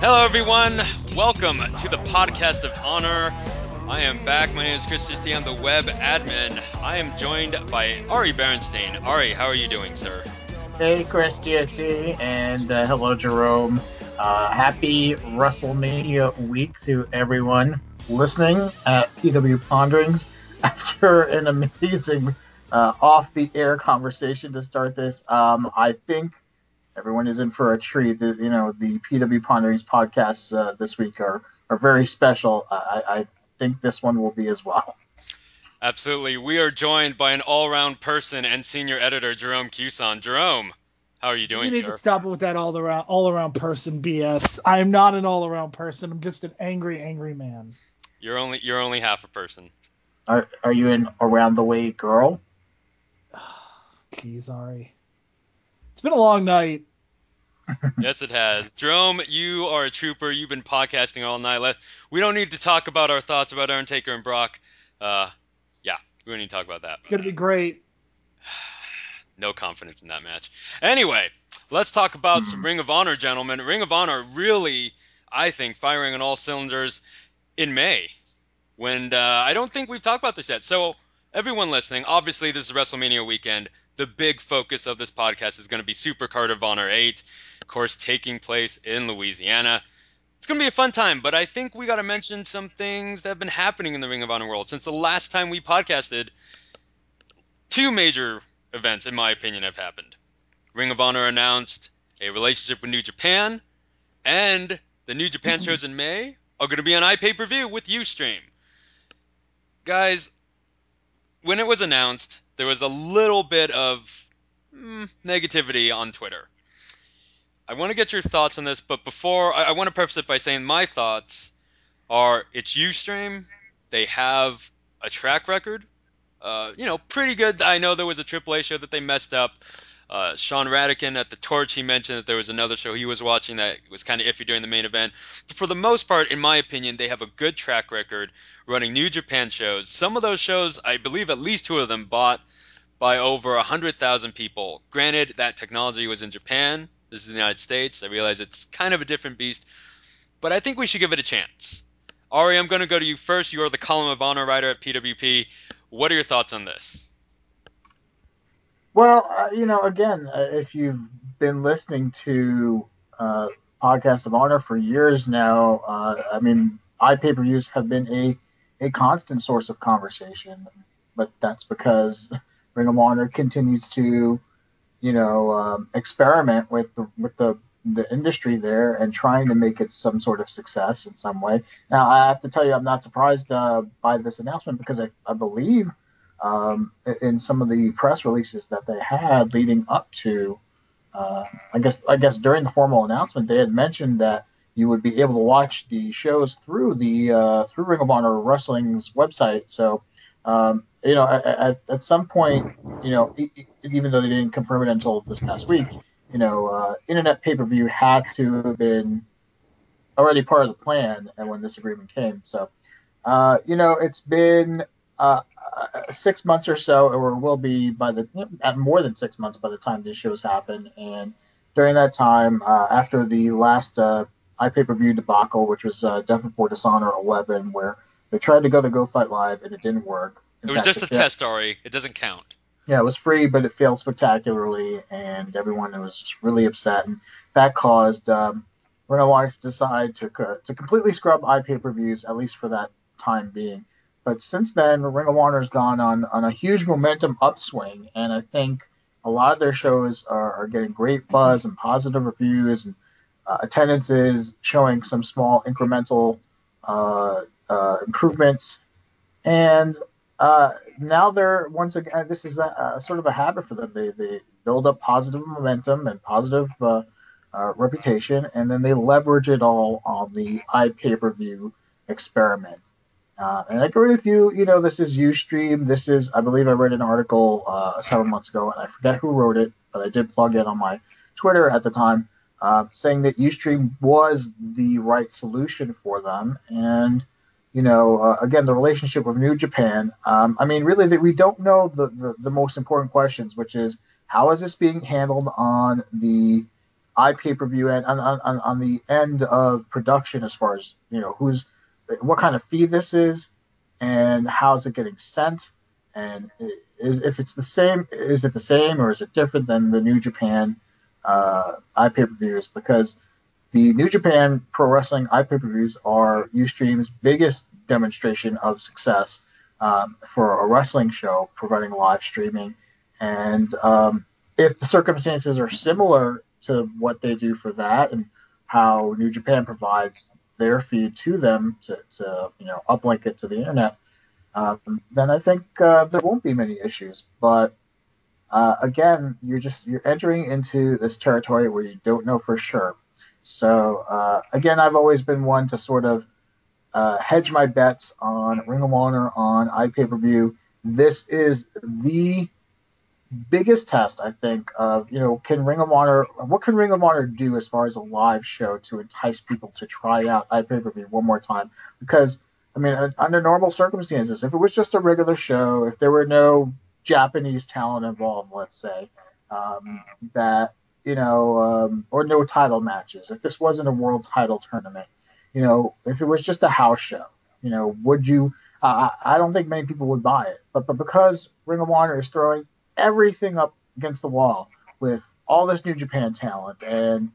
Hello, everyone. Welcome to the podcast of honor. I am back. My name is Chris Christie. I'm the web admin. I am joined by Ari Berenstein. Ari, how are you doing, sir? Hey, Chris GST, and hello, Jerome. Happy WrestleMania week to everyone listening at PW Ponderings. After an amazing off the air conversation to start this, I think everyone is in for a treat. The PW Ponderings podcasts this week are very special. I think this one will be as well. Absolutely. We are joined by an all around person and senior editor, Jerome Cuson. Jerome, how are you You doing, need to sir? stop it with that all around person BS. I am not an all around person. I'm just an angry man. You're only half a person. Are you in around the way, girl? Jeez, Ari. It's been a long night. Yes, it has. Jerome, you are a trooper. You've been podcasting all night. We don't need to talk about our thoughts about Undertaker and Brock. Uh, yeah, we don't need to talk about that. It's gonna be great. No confidence in that match. Anyway, let's talk about some Hmm. Ring of Honor, gentlemen. Ring of Honor really, I think, firing on all cylinders in May. When I don't think we've talked about this yet. So, everyone listening, obviously, this is WrestleMania weekend. The big focus of this podcast is going to be Supercard of Honor 8, of course, taking place in Louisiana. It's going to be a fun time, but I think we got to mention some things that have been happening in the Ring of Honor world. Since the last time we podcasted, two major events, in my opinion, have happened. Ring of Honor announced a relationship with New Japan, and the New Japan shows in May are going to be on iPay-per-view with Ustream. Guys, when it was announced, there was a little bit of negativity on Twitter. I want to get your thoughts on this, but before, I want to preface it by saying my thoughts are it's Ustream. They have a track record. Pretty good. I know there was a AAA show that they messed up. Sean Radican at the Torch, he mentioned that there was another show he was watching that was kind of iffy during the main event. But for the most part, in my opinion, they have a good track record running New Japan shows. Some of those shows, I believe at least two of them, bought by over 100,000 people. Granted, that technology was in Japan. This is the United States. I realize it's kind of a different beast, but I think we should give it a chance. Ari, I'm going to go to you first. You are the column of honor writer at PWP. What are your thoughts on this? Well, again, if you've been listening to uh, Podcast of Honor for years now, iPay-per-views have been a constant source of conversation, but that's because Ring of Honor continues to, experiment with the industry there and trying to make it some sort of success in some way. Now, I have to tell you, I'm not surprised by this announcement because I believe in some of the press releases that they had leading up to, I guess during the formal announcement, they had mentioned that you would be able to watch the shows through the through Ring of Honor Wrestling's website. So, at some point, even though they didn't confirm it until this past week, internet pay per view had to have been already part of the plan, and when this agreement came, so it's been 6 months or so, or will be at more than 6 months by the time these shows happen. And during that time, after the last iPay per view debacle, which was Death Before Dishonor 11, where they tried to go to Go Fight Live and it didn't work. In It was fact, just a test, Ari. It doesn't count. yeah, it was free, but it failed spectacularly, and everyone was just really upset. And that caused Ring of Honor to decide to completely scrub iPay per views, at least for that time being. But since then, Ring of Honor's gone on a huge momentum upswing, and I think a lot of their shows are getting great buzz and positive reviews, and attendance is showing some small incremental improvements. And now they're once again. This is a sort of a habit for them. They build up positive momentum and positive reputation, and then they leverage it all on the iPay per view experiment. And I agree with you. This is UStream. This is, I believe, I read an article several months ago, and I forget who wrote it, but I did plug it on my Twitter at the time, saying that UStream was the right solution for them. And again, the relationship with New Japan. Really, that we don't know the most important questions, which is how is this being handled on the iPay-per-view and on the end of production, as far as who's what kind of fee this is, and how's it getting sent, and if it's the same, is it the same or is it different than the New Japan iPay-per-views? Because the New Japan Pro Wrestling iPay-per-views are Ustream's biggest demonstration of success for a wrestling show, providing live streaming. And if the circumstances are similar to what they do for that, and how New Japan provides their feed to them to uplink it to the internet, then I think there won't be many issues. But again, you're entering into this territory where you don't know for sure. So again, I've always been one to sort of hedge my bets on Ring of Honor on iPay-per-view. This is the biggest test, I think, of can Ring of Honor, what can Ring of Honor do as far as a live show to entice people to try out iPay-per-view one more time? Because I mean, under normal circumstances, if it was just a regular show, if there were no Japanese talent involved, let's say, that or no title matches, if this wasn't a world title tournament, if it was just a house show, would you? I don't think many people would buy it, but because Ring of Honor is throwing everything up against the wall with all this New Japan talent and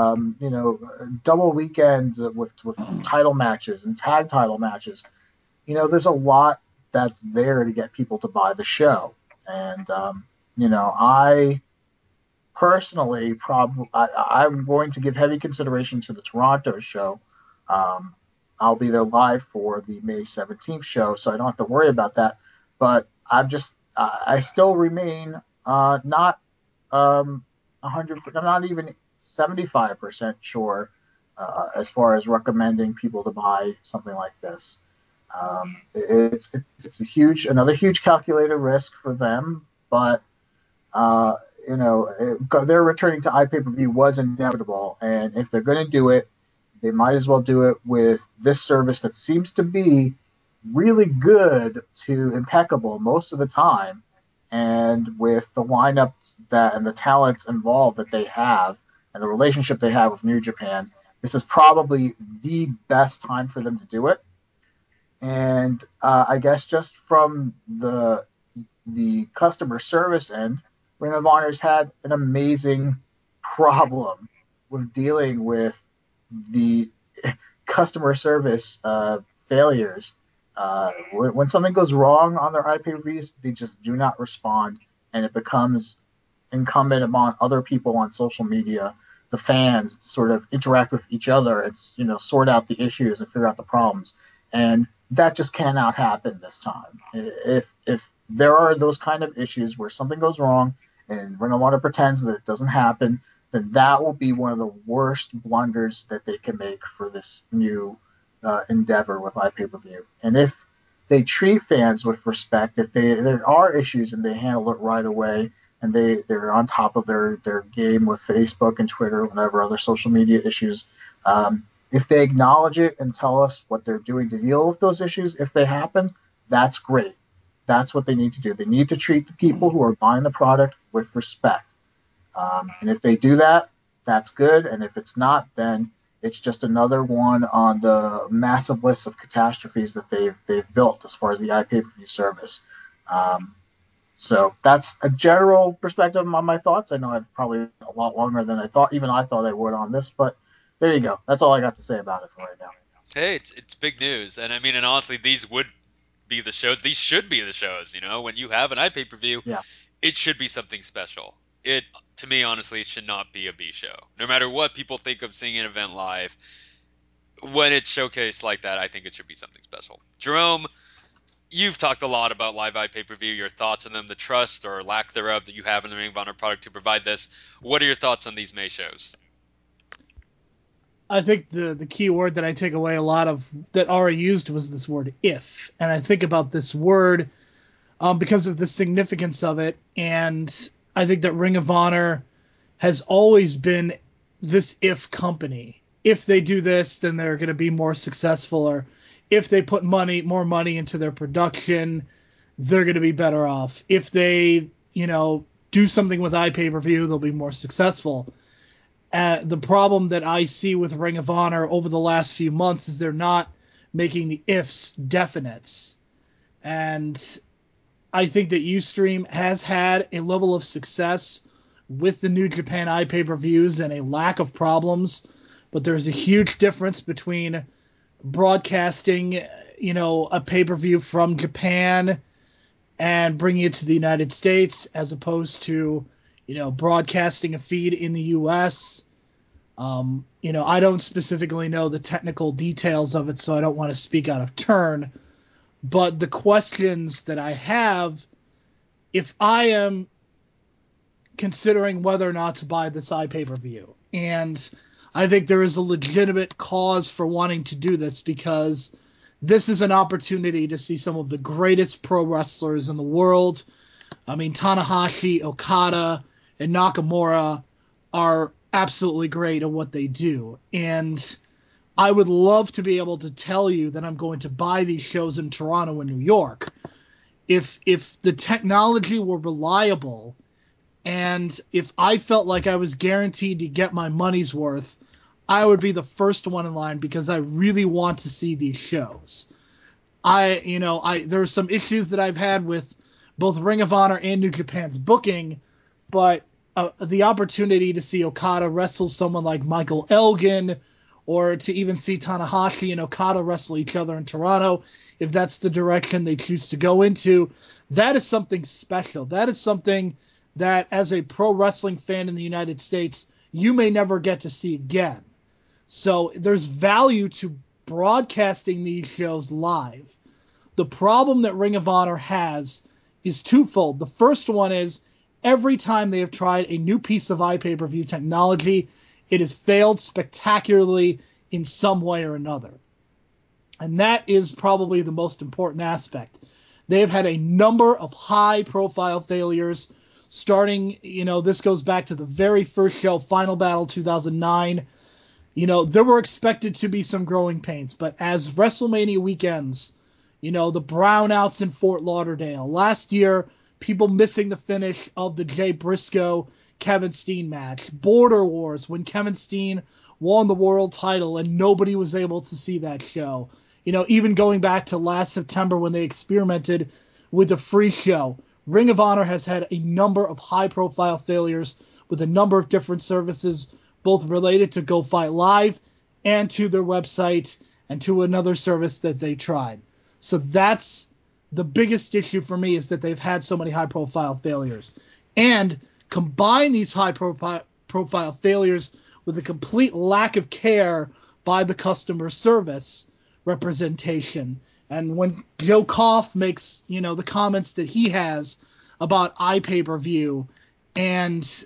double weekends with title matches and tag title matches. There's a lot that's there to get people to buy the show, and I personally I'm going to give heavy consideration to the Toronto show. Um, I'll be there live for the May 17th show, so I don't have to worry about that. But I still remain not 100. I'm not even 75% sure as far as recommending people to buy something like this. It's another huge calculated risk for them, but uh, their returning to iPay-per-view was inevitable, and if they're going to do it, they might as well do it with this service that seems to be really good to impeccable most of the time, and with the lineups that and the talents involved that they have, and the relationship they have with New Japan, this is probably the best time for them to do it. And I guess just from the customer service end, Ring of Honor's had an amazing problem with dealing with the customer service failures. When something goes wrong on their IPVs, they just do not respond, and it becomes incumbent upon other people on social media, the fans, to sort of interact with each other and sort out the issues and figure out the problems. And that just cannot happen this time. If there are those kind of issues where something goes wrong and Ring of Honor pretends that it doesn't happen, then that will be one of the worst blunders that they can make for this new endeavor with iPay-per-view. And if they treat fans with respect, if there are issues and they handle it right away, and they're on top of their game with Facebook and Twitter, whatever other social media issues. If they acknowledge it and tell us what they're doing to deal with those issues, if they happen, that's great. That's what they need to do. They need to treat the people who are buying the product with respect. And if they do that, that's good. And if it's not, then it's just another one on the massive list of catastrophes that they've built as far as the iPay-per-view service. Um, so that's a general perspective on my thoughts. I know I've probably a lot longer than I thought I would on this, but there you go. That's all I got to say about it for right now. Hey, it's big news, and I mean, and honestly, these would be the shows. These should be the shows. When you have an iPay per view, Yeah. it should be something special. It To me, honestly, it should not be a B show. No matter what people think of seeing an event live, when it's showcased like that, I think it should be something special. Jerome, you've talked a lot about live iPay per view, your thoughts on them, the trust or lack thereof that you have in the Ring of Honor product to provide this. What are your thoughts on these May shows? I think the key word that I take away a lot of that Ari used was this word if, and I think about this word because of the significance of it, and I think that Ring of Honor has always been this if company. If they do this, then they're going to be more successful, or if they put more money into their production, they're going to be better off. If they, do something with iPay per view, they'll be more successful. The problem that I see with Ring of Honor over the last few months is they're not making the ifs definites. And I think that Ustream has had a level of success with the New Japan iPay-per-views and a lack of problems, but there's a huge difference between broadcasting, a pay-per-view from Japan and bringing it to the United States as opposed to, broadcasting a feed in the US. I don't specifically know the technical details of it, so I don't want to speak out of turn. But the questions that I have, if I am considering whether or not to buy this iPay-per-view, and I think there is a legitimate cause for wanting to do this because this is an opportunity to see some of the greatest pro wrestlers in the world. I mean, Tanahashi, Okada, and Nakamura are absolutely great at what they do. And I would love to be able to tell you that I'm going to buy these shows in Toronto and New York. If the technology were reliable and if I felt like I was guaranteed to get my money's worth, I would be the first one in line because I really want to see these shows. There are some issues that I've had with both Ring of Honor and New Japan's booking, but the opportunity to see Okada wrestle someone like Michael Elgin, or to even see Tanahashi and Okada wrestle each other in Toronto, if that's the direction they choose to go into, that is something special. That is something that, as a pro wrestling fan in the United States, you may never get to see again. So there's value to broadcasting these shows live. The problem that Ring of Honor has is twofold. The first one is every time they have tried a new piece of iPay-per-view technology, it has failed spectacularly in some way or another. And that is probably the most important aspect. They have had a number of high-profile failures, starting, this goes back to the very first show, Final Battle 2009. There were expected to be some growing pains, but as WrestleMania weekends, the brownouts in Fort Lauderdale, last year, people missing the finish of the Jay Briscoe Kevin Steen match, Border Wars when Kevin Steen won the world title and nobody was able to see that show. Even going back to last September when they experimented with the free show, Ring of Honor has had a number of high-profile failures with a number of different services, both related to Go Fight Live and to their website and to another service that they tried. So that's the biggest issue for me, is that they've had so many high-profile failures. And combine these high-profile failures with a complete lack of care by the customer service representation. And when Joe Koff makes, the comments that he has about iPay-per-view and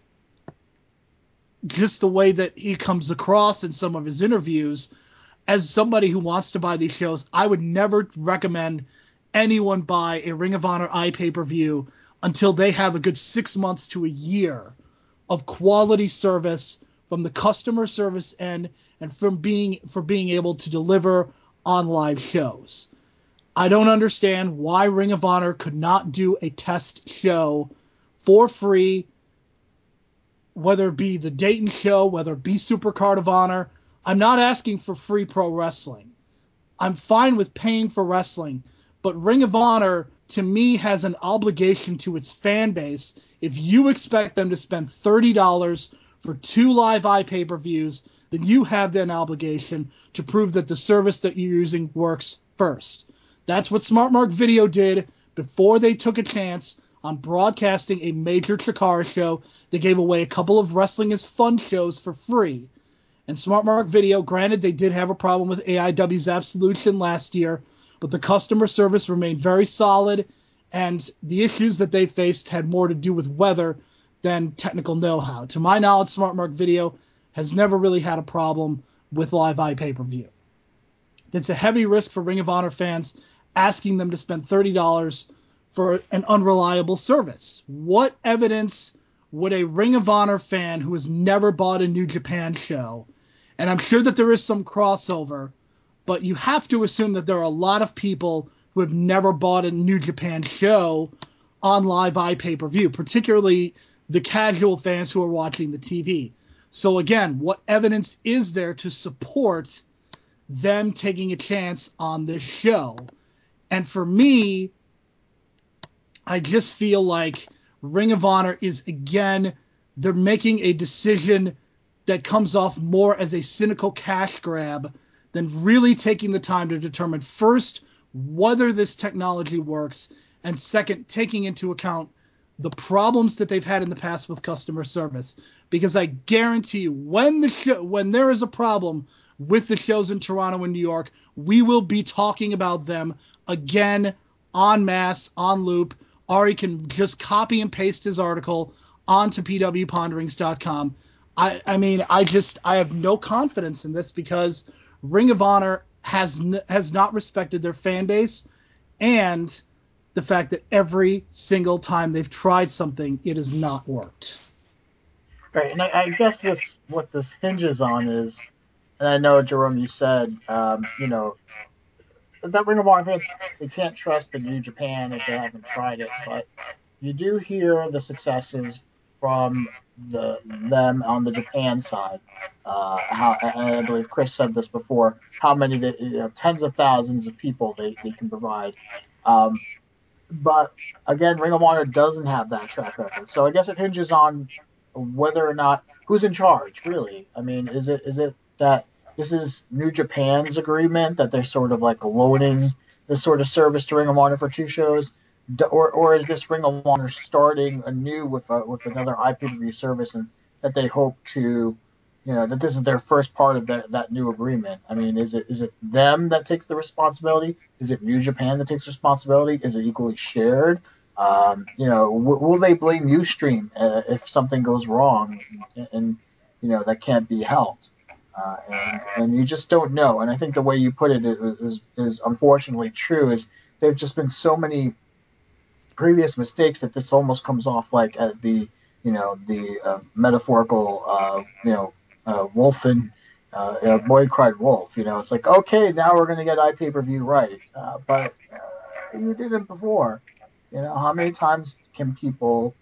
just the way that he comes across in some of his interviews, as somebody who wants to buy these shows, I would never recommend anyone buy a Ring of Honor iPay-per-view until they have a good 6 months to a year of quality service from the customer service end and for being able to deliver on live shows. I don't understand why Ring of Honor could not do a test show for free, whether it be the Dayton show, whether it be Supercard of Honor. I'm not asking for free pro wrestling. I'm fine with paying for wrestling, but Ring of Honor, to me, has an obligation to its fan base. If you expect them to spend $30 for 2 live iPay-per-views, then you have an obligation to prove that the service that you're using works first. That's what Smart Mark Video did before they took a chance on broadcasting a major Chikara show. They gave away a couple of Wrestling is Fun shows for free. And Smart Mark Video, granted, they did have a problem with AIW's Absolution last year, but the customer service remained very solid, and the issues that they faced had more to do with weather than technical know-how. To my knowledge, Smart Mark Video has never really had a problem with live iPay-per-view. It's a heavy risk for Ring of Honor fans asking them to spend $30 for an unreliable service. What evidence would a Ring of Honor fan who has never bought a New Japan show, and I'm sure that there is some crossover, but you have to assume that there are a lot of people who have never bought a New Japan show on live iPay-per-view, particularly the casual fans who are watching the TV. So again, what evidence is there to support them taking a chance on this show? And for me, I just feel like Ring of Honor is again, they're making a decision that comes off more as a cynical cash grab than really taking the time to determine first whether this technology works, and second, taking into account the problems that they've had in the past with customer service. Because I guarantee you, when there is a problem with the shows in Toronto and New York, we will be talking about them again en masse, on loop. Ari can just copy and paste his article onto pwponderings.com. I have no confidence in this because Ring of Honor has not respected their fan base, and the fact that every single time they've tried something, it has not worked. Right, and I guess this what this hinges on is, and I know Jerome, you said, that Ring of Honor fans, they can't trust the New Japan if they haven't tried it, but you do hear the successes from them on the Japan side. How and I believe Chris said this before, how many tens of thousands of people they can provide. Um, but again, Ring of Honor doesn't have that track record. So I guess it hinges on whether or not who's in charge, really. I mean, is it that this is New Japan's agreement that they're sort of like loaning this sort of service to Ring of Honor for two shows, or is this Ring of Honor starting anew with another IPW service and that they hope to, that this is their first part of that new agreement? I mean, is it them that takes the responsibility? Is it New Japan that takes responsibility? Is it equally shared? Will they blame UStream if something goes wrong and that can't be helped? And you just don't know. And I think the way you put it is unfortunately true. Is there've just been so many previous mistakes that this almost comes off like the metaphorical wolf and boy cried wolf. It's like, okay, now we're going to get iPay-per-view right, but you did it before. How many times can people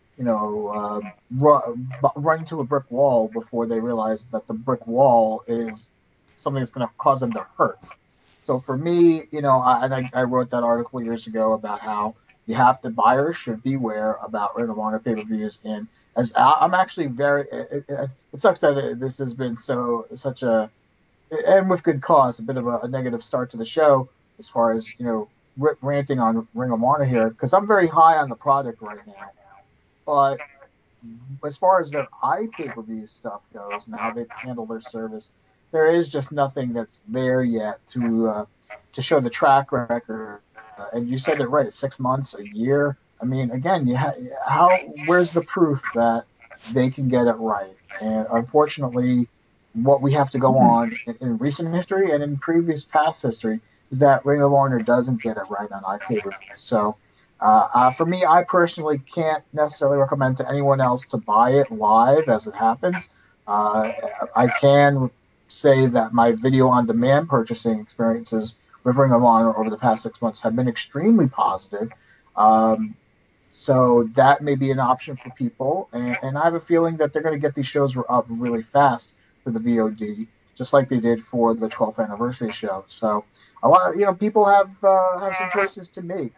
run into a brick wall before they realize that the brick wall is something that's going to cause them to hurt? So for me, I wrote that article years ago about how buyers should beware about Ring of Honor pay-per-views. And as I'm actually it sucks that this has been such a, and with good cause, a bit of a negative start to the show as far as ranting on Ring of Honor here, because I'm very high on the product right now. But as far as their iPay-per-view stuff goes and how they handle their service, there is just nothing that's there yet to show the track record. And you said it right, 6 months, a year. I mean, again, where's the proof that they can get it right? And unfortunately, what we have to go on in recent history and in previous past history is that Ring of Honor doesn't get it right on iPay-per-view. So for me, I personally can't necessarily recommend to anyone else to buy it live as it happens. Uh, I can say that my video on demand purchasing experiences with Ring of Honor over the past 6 months have been extremely positive. Um, so that may be an option for people, and I have a feeling that they're going to get these shows up really fast for the VOD, just like they did for the 12th anniversary show. So a lot, people have some choices to make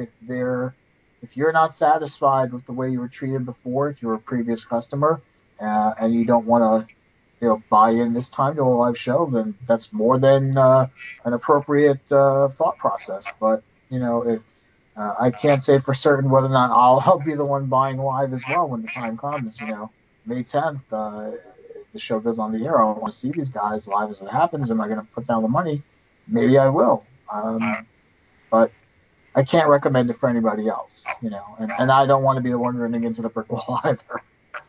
if you're not satisfied with the way you were treated before, if you're a previous customer, and you don't want to buy in this time to a live show, then that's more than an appropriate thought process. But if I can't say for certain whether or not I'll be the one buying live as well when the time comes. May 10th, the show goes on the air. I want to see these guys live as it happens. Am I going to put down the money? Maybe I will. But I can't recommend it for anybody else, and I don't want to be the one running into the brick wall either.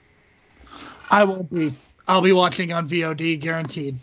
I won't be. I'll be watching on VOD, guaranteed.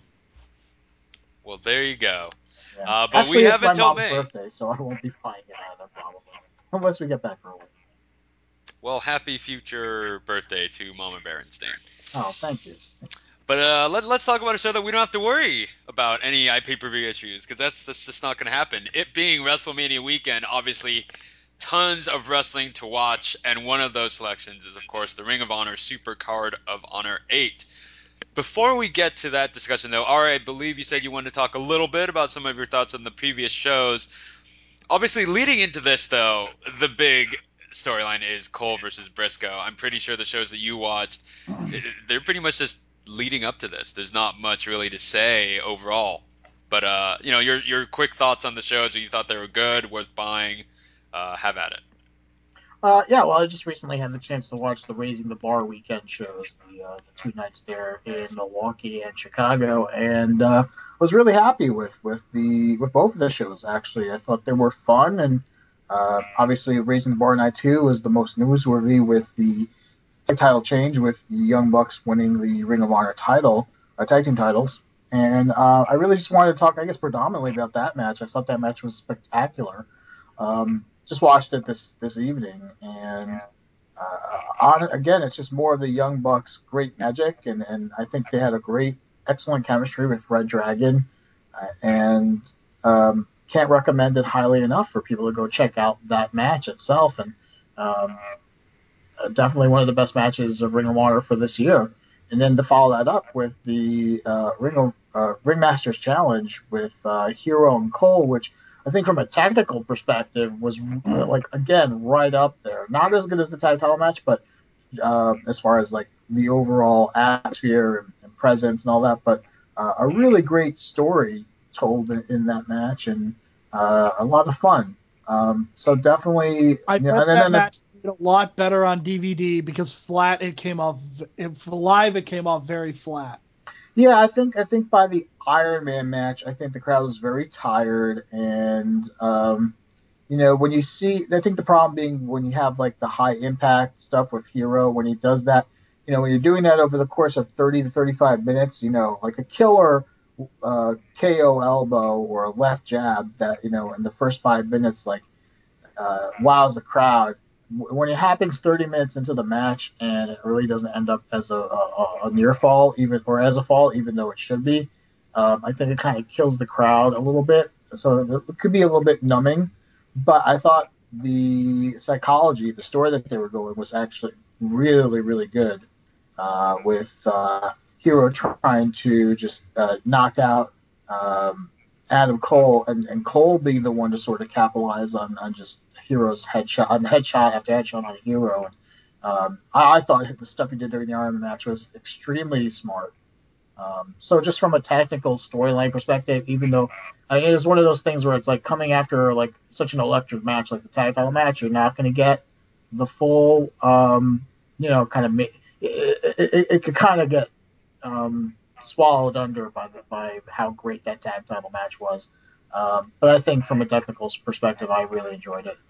Well, there you go. Yeah. But we Actually, it's have my until mom's May. birthday, so I won't be buying it either, probably, unless we get back early. Well, happy future birthday to Mama Berenstain. Oh, thank you. But let's talk about a show that we don't have to worry about any pay-per-view issues because that's just not going to happen. It being WrestleMania weekend, obviously tons of wrestling to watch, and one of those selections is, of course, the Ring of Honor Super Card of Honor 8. Before we get to that discussion, though, Ari, I believe you said you wanted to talk a little bit about some of your thoughts on the previous shows. Obviously, leading into this, though, the big storyline is Cole versus Briscoe. I'm pretty sure the shows that you watched, they're pretty much just leading up to this. There's not much really to say overall. But your quick thoughts on the shows. You thought they were good, worth buying. Have at it. Yeah, well, I just recently had the chance to watch the Raising the Bar weekend shows, the 2 nights there in Milwaukee and Chicago, and was really happy with both of the shows. Actually, I thought they were fun, and obviously Raising the Bar Night 2 was the most newsworthy with the title change, with the Young Bucks winning the Ring of Honor tag team titles. And I really just wanted to talk, I guess, predominantly about that match. I thought that match was spectacular. Just watched it this evening, and again, it's just more of the Young Bucks' great magic, and I think they had a excellent chemistry with Red Dragon, and can't recommend it highly enough for people to go check out that match itself. And definitely one of the best matches of Ring of Honor for this year. And then to follow that up with the Ringmasters Challenge with Hero and Cole, which I think from a technical perspective was like again right up there. Not as good as the tag title match, but as far as like the overall atmosphere and presence and all that. But a really great story told in that match, and a lot of fun. So definitely, I bet and that then match did a lot better on DVD because flat it came off live it came off very flat. yeah, I think by the Iron Man match, I think the crowd was very tired, and when you see, I think the problem being when you have like the high impact stuff with Hero, when he does that, when you're doing that over the course of 30 to 35 minutes, like a killer KO elbow or a left jab that in the first 5 minutes, like wows the crowd. When it happens 30 minutes into the match and it really doesn't end up as a near fall, even or as a fall, even though it should be, I think it kind of kills the crowd a little bit. So it could be a little bit numbing. But I thought the psychology, the story that they were going was actually really, really good. With Hero trying to just knock out Adam Cole, and Cole being the one to sort of capitalize on just Hero's headshot after headshot on Hero. And I thought the stuff he did during the Iron Man match was extremely smart. So just from a technical storyline perspective, even though it was one of those things where it's like coming after like such an electric match like the tag title match, you're not going to get the full, kind of it could kind of get swallowed under by how great that tag title match was. But I think from a technical perspective, I really enjoyed it.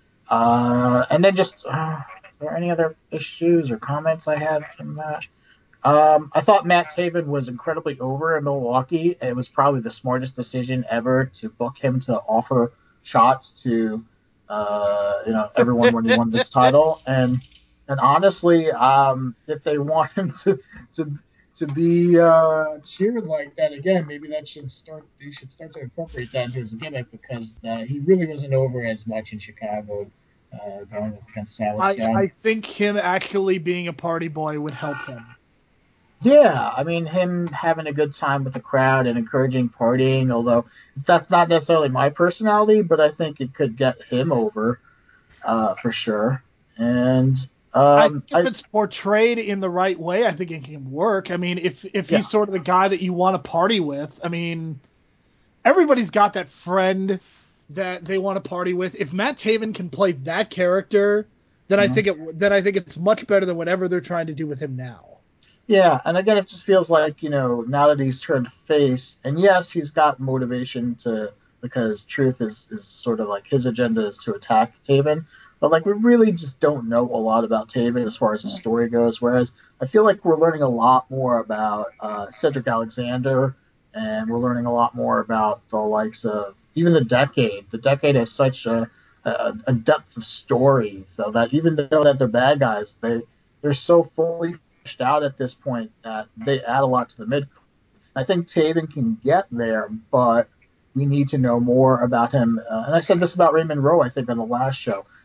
And then just, are there any other issues or comments I had from that? I thought Matt Taven was incredibly over in Milwaukee. It was probably the smartest decision ever to book him to offer shots to, everyone when he won this title. And honestly, if they want him to to be cheered like that again, maybe that should start. They should start to incorporate that into his gimmick because he really wasn't over as much in Chicago, going up against Silas I Young. think him actually being a party boy would help him. Yeah, I mean, him having a good time with the crowd and encouraging partying, although that's not necessarily my personality, but I think it could get him over for sure. And I think if I it's portrayed in the right way, I think it can work. I mean, if yeah, he's sort of the guy that you want to party with, I mean, everybody's got that friend that they want to party with. If Matt Taven can play that character, then I mhm. think it's much better than whatever they're trying to do with him now. Yeah, and again, it just feels like now that he's turned face, and yes, he's got motivation to because Truth is sort of like his agenda is to attack Taven, but like we really just don't know a lot about Taven as far as the story goes. Whereas I feel like we're learning a lot more about Cedric Alexander, and we're learning a lot more about the likes of even the Decade. The Decade has such a depth of story, so that even though that they're bad guys, they're so fully out at this point that they add a lot to the mid. I think Taven can get there, but we need to know more about him. And I said this about Raymond Rowe, I think, on the last show.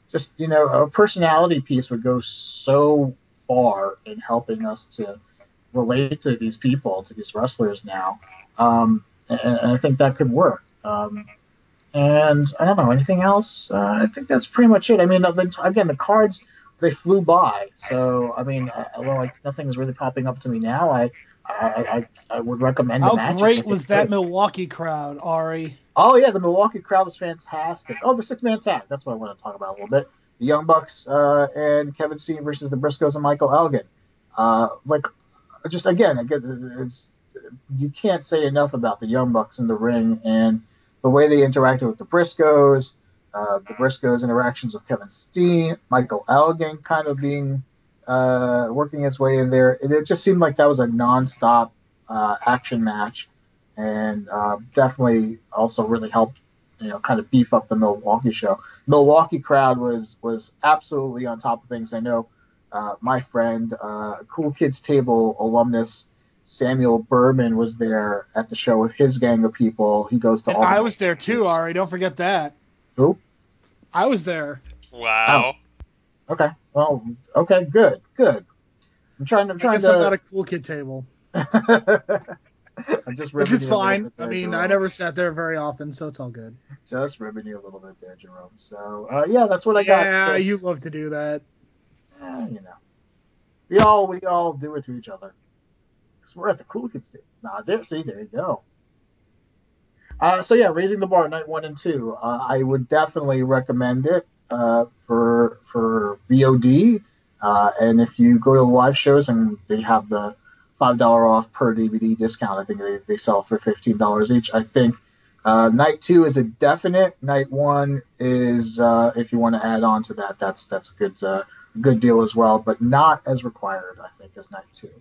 just a personality piece would go so far in helping us to relate to these people, to these wrestlers now, and I think that could work. And I don't know anything else. I think that's pretty much it. I mean, again, the cards they flew by. So I mean, although like nothing is really popping up to me now, I would recommend the How matches. I great think was that good. Milwaukee crowd, Ari? Oh yeah, the Milwaukee crowd was fantastic. Oh, the 6 man tag. That's what I want to talk about a little bit. The Young Bucks and Kevin Steen versus the Briscoes and Michael Elgin. Like just again, it's you can't say enough about the Young Bucks in the ring and the way they interacted with the Briscoes' interactions with Kevin Steen, Michael Elgin kind of being working his way in there. It just seemed like that was a nonstop action match, and definitely also really helped kind of beef up the Milwaukee show. Milwaukee crowd was absolutely on top of things. I know my friend, Cool Kids Table alumnus Samuel Berman was there at the show with his gang of people. He goes to And all the I night was there too, shows. Ari. Don't forget that. Who? I was there. Oh, Wow. okay. Well, okay, good, good. I'm trying. I'm I trying guess I'm to. not a cool kid table, I'm just which ribbing is you a little fine. bit I there, mean, I Jerome. never sat there very often, so it's all good. Just ribbing you a little bit there, Jerome. So, yeah, that's what I got, Yeah, you Chris. love to do that. You know, we all do it to each other because we're at the cool kids table. Nah, there. See, there you go. So yeah, raising the bar night 1 and 2. I would definitely recommend it for VOD. And if you go to the live shows and they have the $5 off per DVD discount, I think they sell for $15 each. I think night 2 is a definite. Night 1 is if you want to add on to that, that's a good deal as well, but not as required. I think as night 2.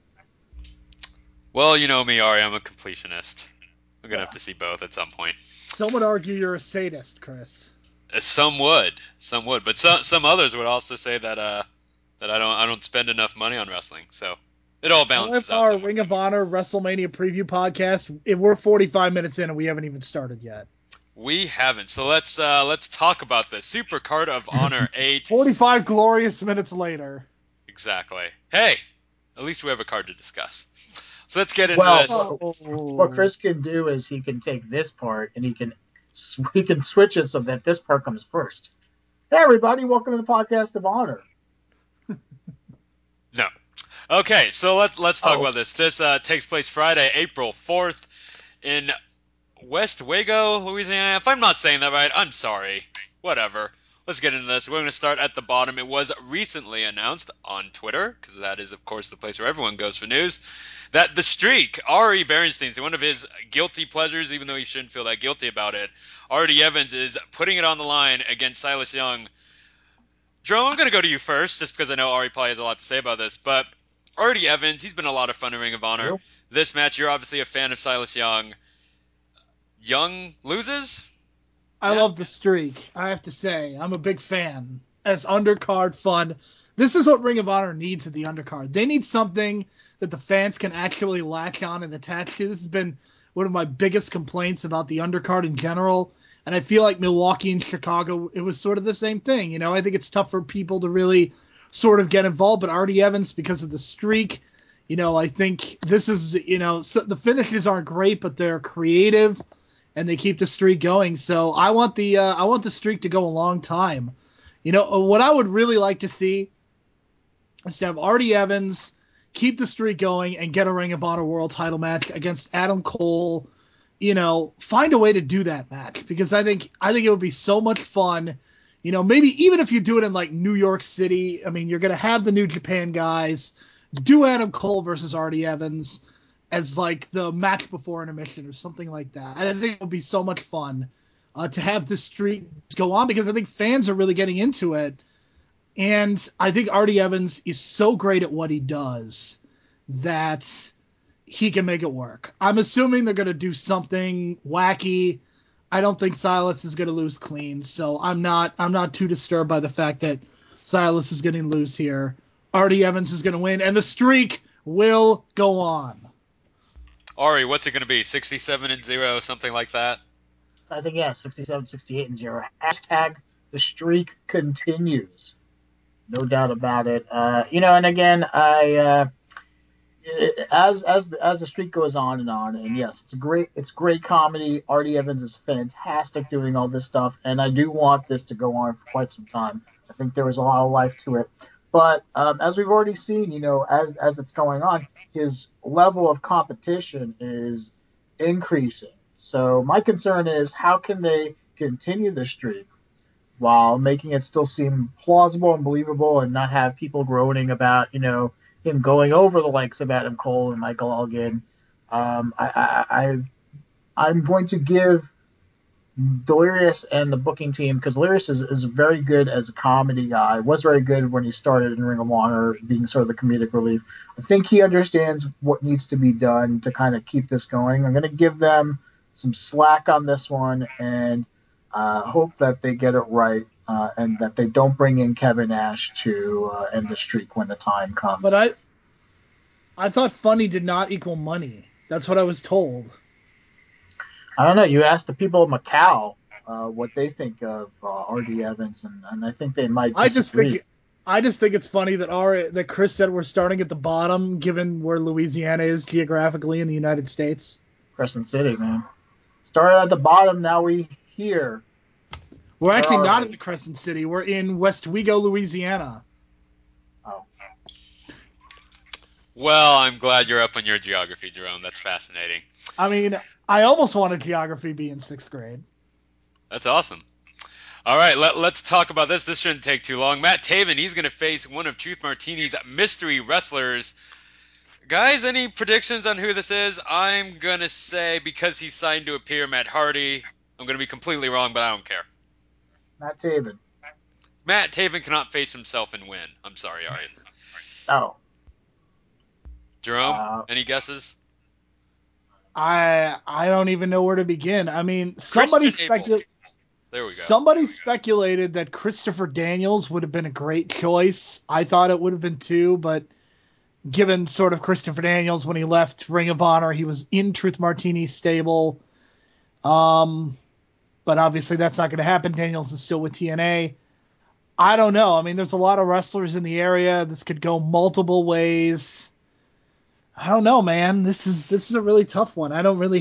Well, you know me, Ari. I'm a completionist. I'm gonna Yeah. have to see both at some point. Some would argue you're a sadist, Chris. Some would, but some others would also say that I don't spend enough money on wrestling. So it all How if balances out our somewhere. Ring of Honor WrestleMania preview podcast, if we're 45 minutes in and we haven't even started yet? We haven't. So let's talk about the Super Card of Honor 8. 45 glorious minutes later. Exactly. Hey, at least we have a card to discuss. So let's get into Well, this. what Oh. Chris can do is he can take this part and he can switch it so that this part comes first. Hey everybody, welcome to the podcast of honor. No. Okay, so let's talk Oh, about this. This takes place Friday, April 4th in West Wago, Louisiana. If I'm not saying that right, I'm sorry. Whatever. Let's get into this. We're going to start at the bottom. It was recently announced on Twitter, because that is, of course, the place where everyone goes for news, that The Streak, Ari Berenstein's, one of his guilty pleasures, even though he shouldn't feel that guilty about it, Artie Evans is putting it on the line against Silas Young. Jerome, I'm going to go to you first, just because I know Ari probably has a lot to say about this, but Artie Evans, he's been a lot of fun in Ring of Honor. true. This match, you're obviously a fan of Silas Young. Young loses? I Yeah? love the streak. I have to say, I'm a big fan. As undercard fun, this is what Ring of Honor needs at the undercard. They need something that the fans can actually latch on and attach to. This has been one of my biggest complaints about the undercard in general. And I feel like Milwaukee and Chicago, it was sort of the same thing. I think it's tough for people to really sort of get involved. But Artie Evans, because of the streak, I think this is, so the finishes aren't great, but they're creative and they keep the streak going. So I want the streak to go a long time. What I would really like to see is to have Artie Evans keep the streak going and get a Ring of Honor World Title match against Adam Cole. Find a way to do that match because I think it would be so much fun. Maybe even if you do it in like New York City, I mean, you're gonna have the New Japan guys do Adam Cole versus Artie Evans as like the match before intermission or something like that. I think it would be so much fun to have this streak go on because I think fans are really getting into it. And I think Artie Evans is so great at what he does that he can make it work. I'm assuming they're going to do something wacky. I don't think Silas is going to lose clean, so I'm not too disturbed by the fact that Silas is going to lose here. Artie Evans is going to win, and the streak will go on. Ari, what's it going to be? 67-0, something like that? I think yeah, 67, 68, and 0. Hashtag The streak continues, no doubt about it. And again, as the streak goes on, and yes, it's great comedy. Artie Evans is fantastic doing all this stuff, and I do want this to go on for quite some time. I think there was a lot of life to it, but as we've already seen, as it's going on, his level of competition is increasing. So my concern is how can they continue the streak while making it still seem plausible and believable and not have people groaning about, him going over the likes of Adam Cole and Michael Elgin. I'm going to give Delirious and the booking team because Delirious is very good as a comedy guy. Was very good when he started in Ring of Honor, being sort of the comedic relief. I think he understands what needs to be done to kind of keep this going. I'm going to give them some slack on this one and hope that they get it right and that they don't bring in Kevin Nash to end the streak when the time But comes. I thought funny did not equal money. That's what I was told. I don't know. You asked the people of Macau what they think of R.D. Evans, and I think they might I just disagree. think I just think it's funny that Chris said we're starting at the bottom, given where Louisiana is geographically in the United States. Crescent City, man. Started at the bottom, now we here. We're Where actually are not at we? the Crescent City. We're in Westwego, Louisiana. Oh, Well, I'm glad you're up on your geography, Jerome. That's fascinating. I mean, I almost wanted geography be in sixth grade. That's awesome. All right, let's talk about this. This shouldn't take too long. Matt Taven, he's going to face one of Truth Martini's mystery wrestlers. Guys, any predictions on who this is? I'm going to say because he's signed to appear, Matt Hardy. I'm going to be completely wrong, but I don't care. not Taven. Matt Taven cannot face himself and win. I'm sorry, Ari. Oh, Jerome, uh, any guesses? I don't even know where to begin. I mean, Christian Abel. There we go. somebody speculated that Christopher Daniels would have been a great choice. I thought it would have been too, but given sort of Christopher Daniels when he left Ring of Honor, he was in Truth Martini's stable. Um, but obviously that's not going to happen. Daniels is still with TNA. I don't know. I mean, there's a lot of wrestlers in the area. This could go multiple ways. I don't know, man. This is a really tough one.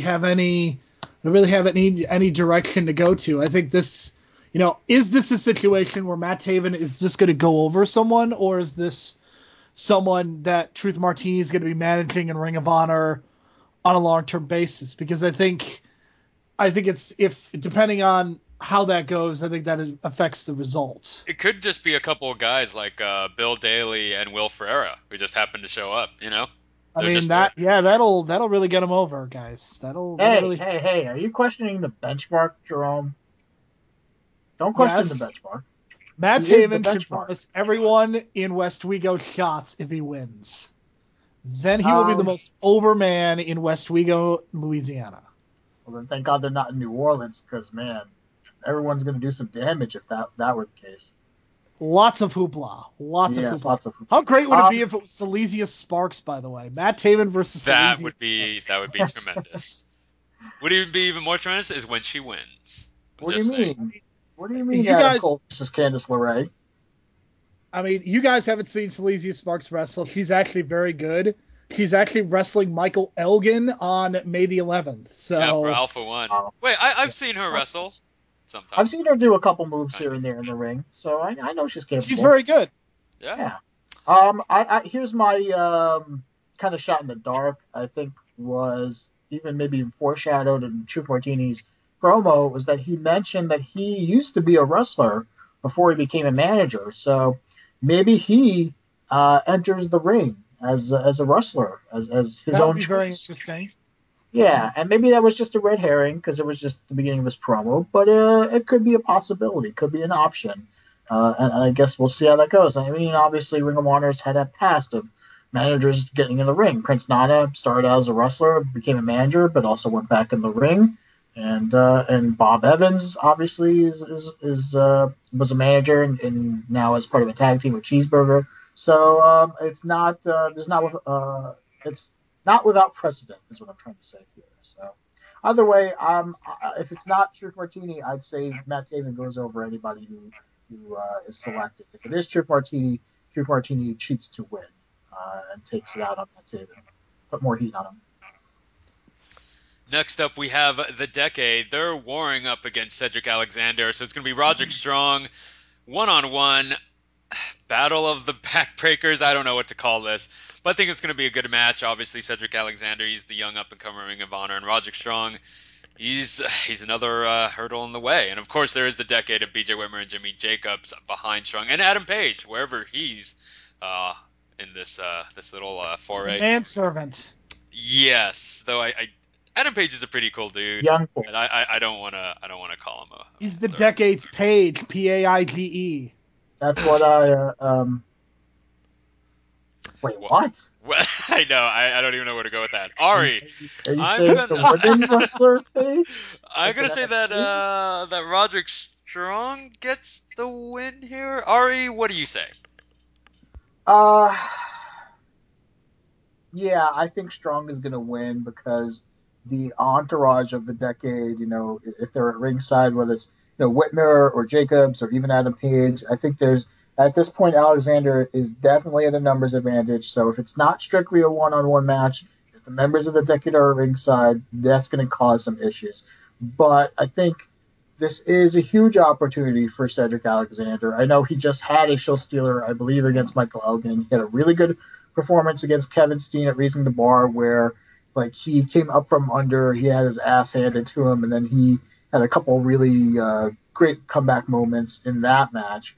I don't really have any direction to go to. I think this, is this a situation where Matt Taven is just going to go over someone, or is this someone that Truth Martini is going to be managing in Ring of Honor on a long term basis? Because I think it's if depending on how that goes, I think that it affects the results. It could just be a couple of guys like Bill Daly and Will Ferreira who just happened to show up. I They're mean just there. that yeah, that'll really get them over, guys. That'll hey, really hey, hey! Are you questioning the benchmark, Jerome? Don't question the yes. benchmark. Matt He is the Taven should benchmark. promise everyone in Westwego shots if he wins. Then he will be the Um, most over man in Westwego, Louisiana. well then, thank God they're not in New Orleans, because man, everyone's going to do some damage if that were the case. Lots of hoopla. Lots of Yes, hoopla. lots of. How great would it be Um, if it was Silesia Sparks, by the way? Matt Taven versus That Silesia would be Sparks. that would be tremendous. Would even be even more tremendous is when she wins. I'm what do you just saying. mean? What do you mean, You Adam guys, Cole versus Candice LeRae? I mean, you guys haven't seen Silesia Sparks wrestle. She's actually very good. She's actually wrestling Michael Elgin on May the 11th. Yeah, for So, Alpha One. Uh, Wait, yeah. I've seen her wrestle I've seen sometimes, her do a couple moves kind here of. and there in the ring, so I know she's She's capable. very good. Yeah. Yeah. Here's my kind of shot in the dark. I think was even maybe foreshadowed in Truth Martini's promo was that he mentioned that he used to be a wrestler before he became a manager. So maybe he enters the ring as a wrestler as his That would own be very choice. interesting. Yeah, and maybe that was just a red herring because it was just the beginning of his promo, but it could be a possibility, could be an option, and I guess we'll see how that goes. I mean, obviously, Ring of Honor's had a past of managers getting in the ring. Prince Nana started out as a wrestler, became a manager, but also went back in the ring, and Bob Evans obviously was a manager and now is part of a tag team with Cheeseburger. So it's not there's not it's not without precedent, is what I'm trying to say here. So, either way, if it's not Truth Martini, I'd say Matt Taven goes over anybody who who is selected. If it is Truth Martini cheats to win and takes it out on that table, put more heat on him. Next up, we have the Decade. They're warring up against Cedric Alexander, so it's going to be Roderick Strong one-on-one battle of the backbreakers. I don't know what to call this, but I think it's going to be a good match. Obviously, Cedric Alexander, he's the young up-and-comer Ring of Honor, and Roderick Strong, he's another hurdle in the way. And of course, there is the Decade of BJ Whitmer and Jimmy Jacobs behind Strong, and Adam Page, wherever he's uh, in this little The foray. manservant. Yes, though I Adam Page is a pretty cool dude, Young Page. and I don't wanna call him a He's the manservant. decade's page, Paige. That's what I. Wait, Well, what? well, I know I don't even know where to go with that. Are you, Ari, are you I'm saying gonna the women wrestler Page? I'm That's an gonna say that NXT? that Roderick Strong gets the win here. Ari, what do you say? Uh, yeah, I think Strong is going to win because the entourage of the decade, if they're at ringside, whether it's Whitmer or Jacobs or even Adam Page, I think there's at this point Alexander is definitely at a numbers advantage. So if it's not strictly a one-on-one match, if the members of the decade are at ringside, that's going to cause some issues. But I think this is a huge opportunity for Cedric Alexander. I know he just had a show stealer, I believe, against Michael Elgin. He had a really good performance against Kevin Steen at Raising the Bar, where like he came up from under, he had his ass handed to him, and then he had a couple really great comeback moments in that match.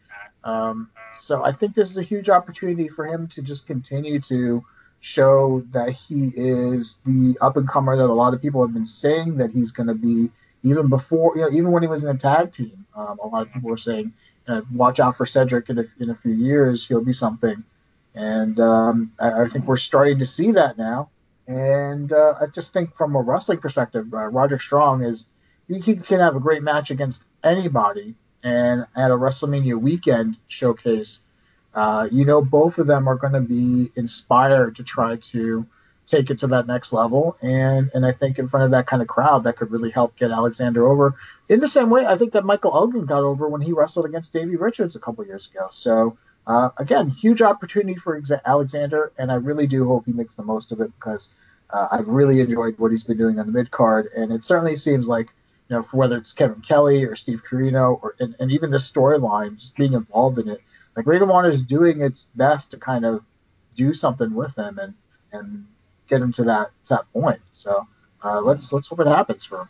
So I think this is a huge opportunity for him to just continue to show that he is the up and comer that a lot of people have been saying that he's going to be even before, even when he was in a tag team. A lot of people were saying, watch out for Cedric in a few years, he'll be something. And I think we're starting to see that now. And I just think from a wrestling perspective, Roderick Strong he can have a great match against anybody. And at a WrestleMania weekend showcase, both of them are going to be inspired to try to take it to that next level. And I think in front of that kind of crowd, that could really help get Alexander over. In the same way, I think that Michael Elgin got over when he wrestled against Davey Richards a couple years ago. So again, huge opportunity for Alexander, and I really do hope he makes the most of it because I've really enjoyed what he's been doing on the mid card, and it certainly seems like for whether it's Kevin Kelly or Steve Carino or and even the storyline, just being involved in it, like Ring of Honor is doing its best to kind of do something with him and get him to that point. So let's hope it happens for him.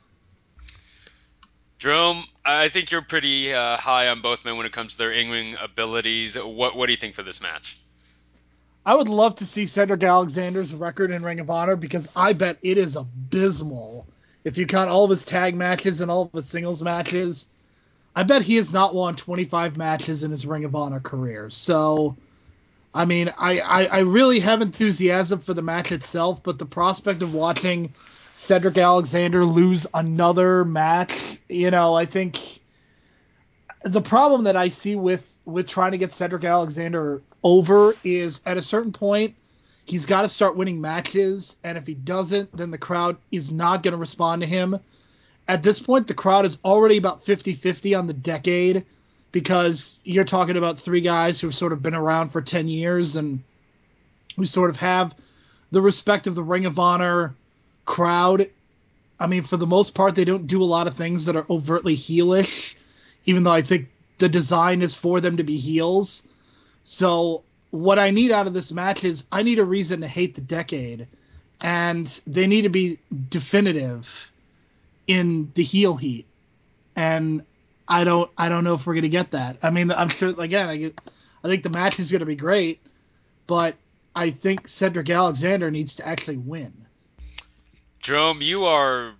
Jerome, I think you're pretty high on both men when it comes to their in-ring abilities. What do you think for this match? I would love to see Cedric Alexander's record in Ring of Honor because I bet it is abysmal. If you count all of his tag matches and all of his singles matches, I bet he has not won 25 matches in his Ring of Honor career. So, I mean, I really have enthusiasm for the match itself, but the prospect of watching Cedric Alexander lose another match, I think the problem that I see with trying to get Cedric Alexander over is at a certain point he's got to start winning matches, and if he doesn't, then the crowd is not going to respond to him. At this point, the crowd is already about 50-50 on the decade because you're talking about three guys who've sort of been around for 10 years and who sort of have the respect of the Ring of Honor crowd. I mean, for the most part, they don't do a lot of things that are overtly heelish, even though I think the design is for them to be heels. So, what I need out of this match is I need a reason to hate the decade, and they need to be definitive in the heel heat. And I don't know if we're gonna get that. I mean, I'm sure again. I think the match is gonna be great, but I think Cedric Alexander needs to actually win. Jerome, you are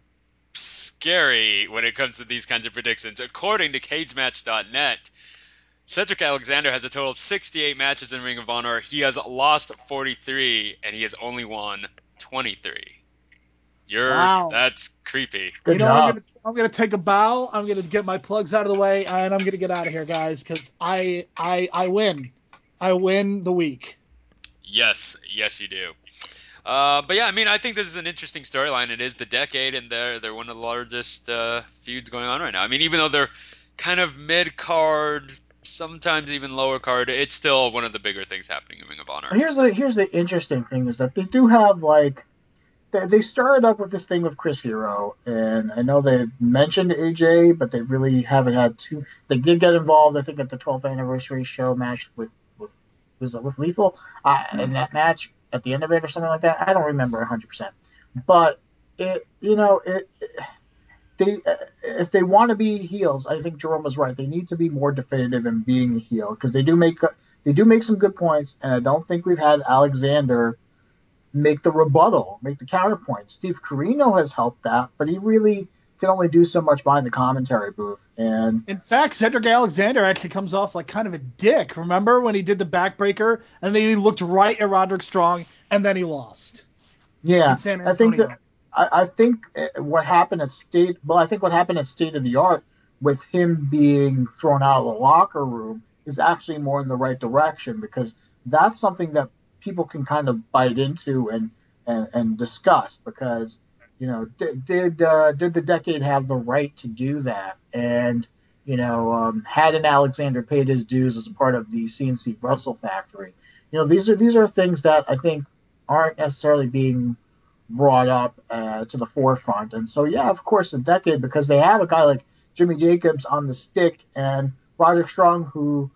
scary when it comes to these kinds of predictions. According to CageMatch.net, Cedric Alexander has a total of 68 matches in Ring of Honor. He has lost 43, and he has only won 23. Wow. That's creepy. You Good know what job. I'm gonna take a bow. I'm gonna get my plugs out of the way, and I'm gonna get out of here, guys, because I win. I win the week. Yes, yes, you do. But yeah, I mean, I think this is an interesting storyline. It is the decade, and they're one of the largest feuds going on right now. I mean, even though they're kind of mid card, sometimes even lower card, it's still one of the bigger things happening in Ring of Honor. Here's the interesting thing is that they do have like they started up with this thing with Chris Hero, and I know they mentioned AJ, but they really haven't had too. They did get involved, I think, at the 12th anniversary show match with was it with Lethal in that match at the end of it or something like that. I don't remember 100%, but it they if they want to be heels, I think Jerome was right. They need to be more definitive in being a heel because they do make some good points, and I don't think we've had Alexander make the rebuttal, make the counterpoint. Steve Carino has helped that, but he really can only do so much behind the commentary booth. And In fact, Cedric Alexander actually comes off like kind of a dick. Remember when he did the backbreaker and then he looked right at Roderick Strong and then he lost in yeah, San I think that Antonio? I think what happened at State. Well, I think what happened at State of the Art with him being thrown out of the locker room is actually more in the right direction because that's something that people can kind of bite into and discuss because did the decade have the right to do that and hadn't Alexander paid his dues as a part of the CNC Russell factory, these are things that I think aren't necessarily being brought up to the forefront. And so, yeah, of course, a decade because they have a guy like Jimmy Jacobs on the stick and Roderick Strong, who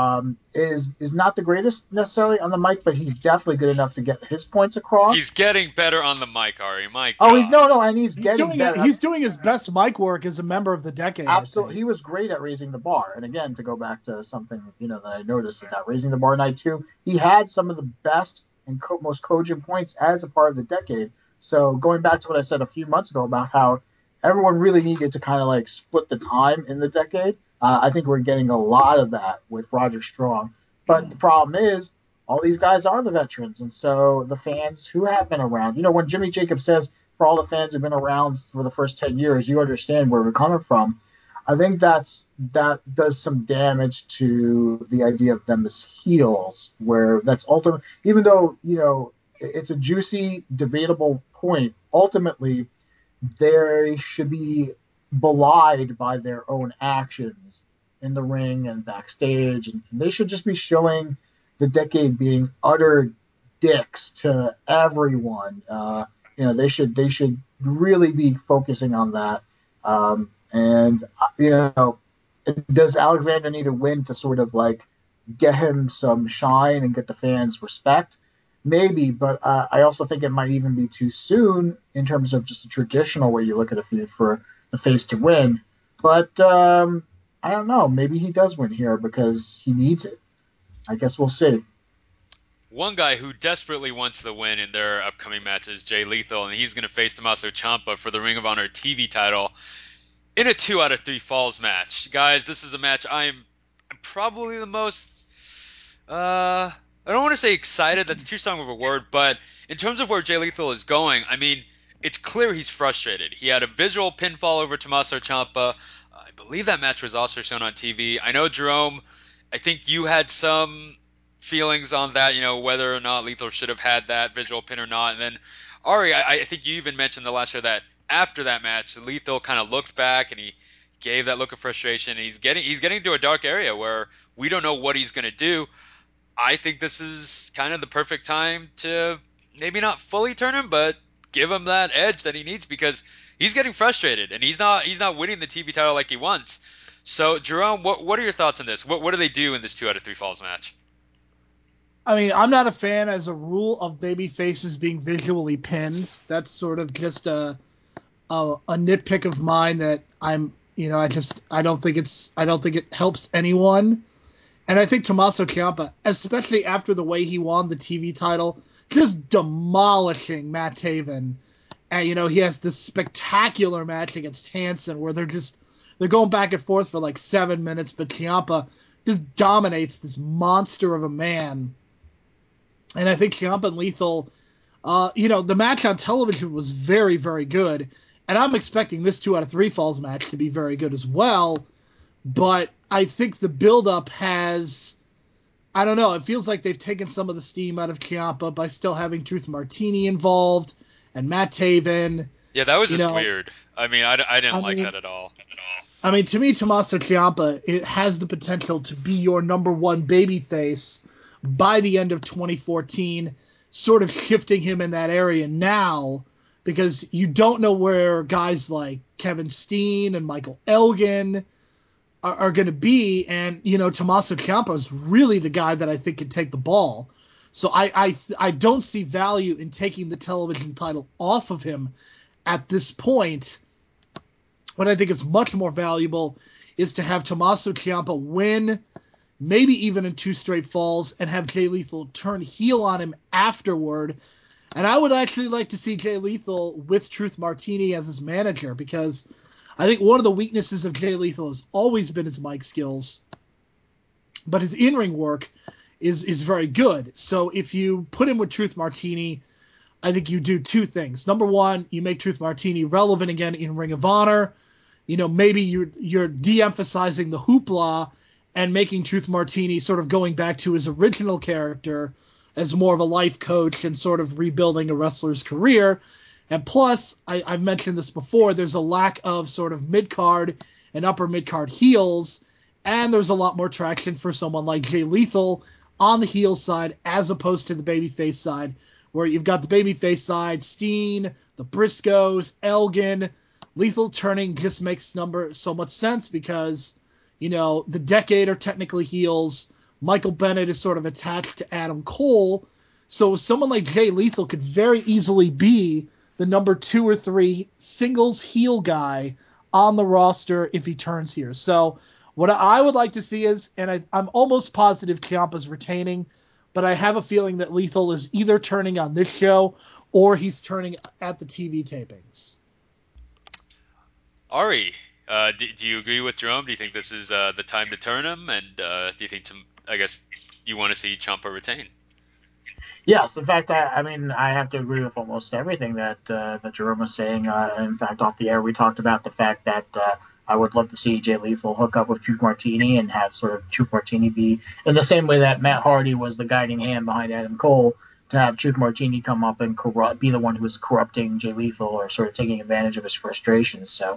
is not the greatest necessarily on the mic, but he's definitely good enough to get his points He's across. getting better on the mic, Ari. My Oh, he's God. no, no, and he's getting better. He's doing his best mic work as a member of the decade, I Absolutely, think. he was great at raising the bar. And again, to go back to something that I noticed is that raising the bar night two, he had some of the best and most cogent points as a part of the decade. So going back to what I said a few months ago about how everyone really needed to kind of like split the time in the decade, I think we're getting a lot of that with Roger Strong. But the problem is all these guys are the veterans, and so the fans who have been around, when Jimmy Jacobs says for all the fans who've been around for the first 10 years, you understand where we're coming from. I think that does some damage to the idea of them as heels, where that's ultimate. Even though it's a juicy, debatable point, ultimately they should be belied by their own actions in the ring and backstage, and they should just be showing the decade being utter dicks to everyone. They should really be focusing on that. And does Alexander need a win to sort of like get him some shine and get the fans respect? Maybe, but I also think it might even be too soon in terms of just a traditional way you look at a feud for the face to win. But I don't know. Maybe he does win here because he needs it. I guess we'll see. One guy who desperately wants the win in their upcoming match is Jay Lethal, and he's going to face Tommaso Ciampa for the Ring of Honor TV title in a 2 out of 3 falls match. Guys, this is a match I'm probably the most I don't want to say excited, that's too strong of a word, but in terms of where Jay Lethal is going, I mean, it's clear he's frustrated. He had a visual pinfall over Tommaso Ciampa. I believe that match was also shown on TV. I know, Jerome, I think you had some feelings on that, whether or not Lethal should have had that visual pin or not. And then, Ari, I think you even mentioned the last show that after that match, Lethal kind of looked back and he gave that look of frustration. He's getting to a dark area where we don't know what he's going to do. I think this is kind of the perfect time to maybe not fully turn him, but give him that edge that he needs because he's getting frustrated and he's not winning the TV title like he wants. So, Jerome, what are your thoughts on this? What do they do in this 2 out of 3 falls match? I mean, I'm not a fan as a rule of baby faces being visually pinned. That's sort of just a nitpick of mine that I don't think it helps anyone. And I think Tommaso Ciampa, especially after the way he won the TV title, just demolishing Matt Taven. And he has this spectacular match against Hanson where they're going back and forth for like 7 minutes, but Ciampa just dominates this monster of a man. And I think Ciampa and Lethal, the match on television was very, very good. And I'm expecting this 2 out of 3 falls match to be very good as well. But I think the buildup has, I don't know, it feels like they've taken some of the steam out of Ciampa by still having Truth Martini involved and Matt Taven. Yeah, that was You just know, weird. I mean, I didn't I like mean, that at all. I mean, to me, Tommaso Ciampa it has the potential to be your number one babyface by the end of 2014, sort of shifting him in that area now because you don't know where guys like Kevin Steen and Michael Elgin are going to be. And, Tommaso Ciampa is really the guy that I think can take the ball. So I don't see value in taking the television title off of him at this point. What I think is much more valuable is to have Tommaso Ciampa win, maybe even in two straight falls, and have Jay Lethal turn heel on him afterward. And I would actually like to see Jay Lethal with Truth Martini as his manager because I think one of the weaknesses of Jay Lethal has always been his mic skills, but his in-ring work is very good. So if you put him with Truth Martini, I think you do two things. Number one, you make Truth Martini relevant again in Ring of Honor. Maybe you're de-emphasizing the hoopla and making Truth Martini sort of going back to his original character as more of a life coach and sort of rebuilding a wrestler's career. And plus, I've mentioned this before, there's a lack of sort of mid-card and upper mid-card heels, and there's a lot more traction for someone like Jay Lethal on the heel side as opposed to the babyface side, where you've got the babyface side, Steen, the Briscoes, Elgin. Lethal turning just makes number so much sense because, the Decade are technically heels. Michael Bennett is sort of attached to Adam Cole. So someone like Jay Lethal could very easily be the number 2 or 3 singles heel guy on the roster if he turns here. So what I would like to see is, and I'm almost positive Ciampa's retaining, but I have a feeling that Lethal is either turning on this show or he's turning at the TV tapings. Ari, do you agree with Jerome? Do you think this is the time to turn him? And do you think, I guess, you want to see Ciampa retain? Yes, in fact, I mean, I have to agree with almost everything that Jerome was saying. In fact, off the air, we talked about the fact that I would love to see Jay Lethal hook up with Truth Martini and have sort of Truth Martini be in the same way that Matt Hardy was the guiding hand behind Adam Cole. To have Truth Martini come up and be the one who was corrupting Jay Lethal or sort of taking advantage of his frustrations. So,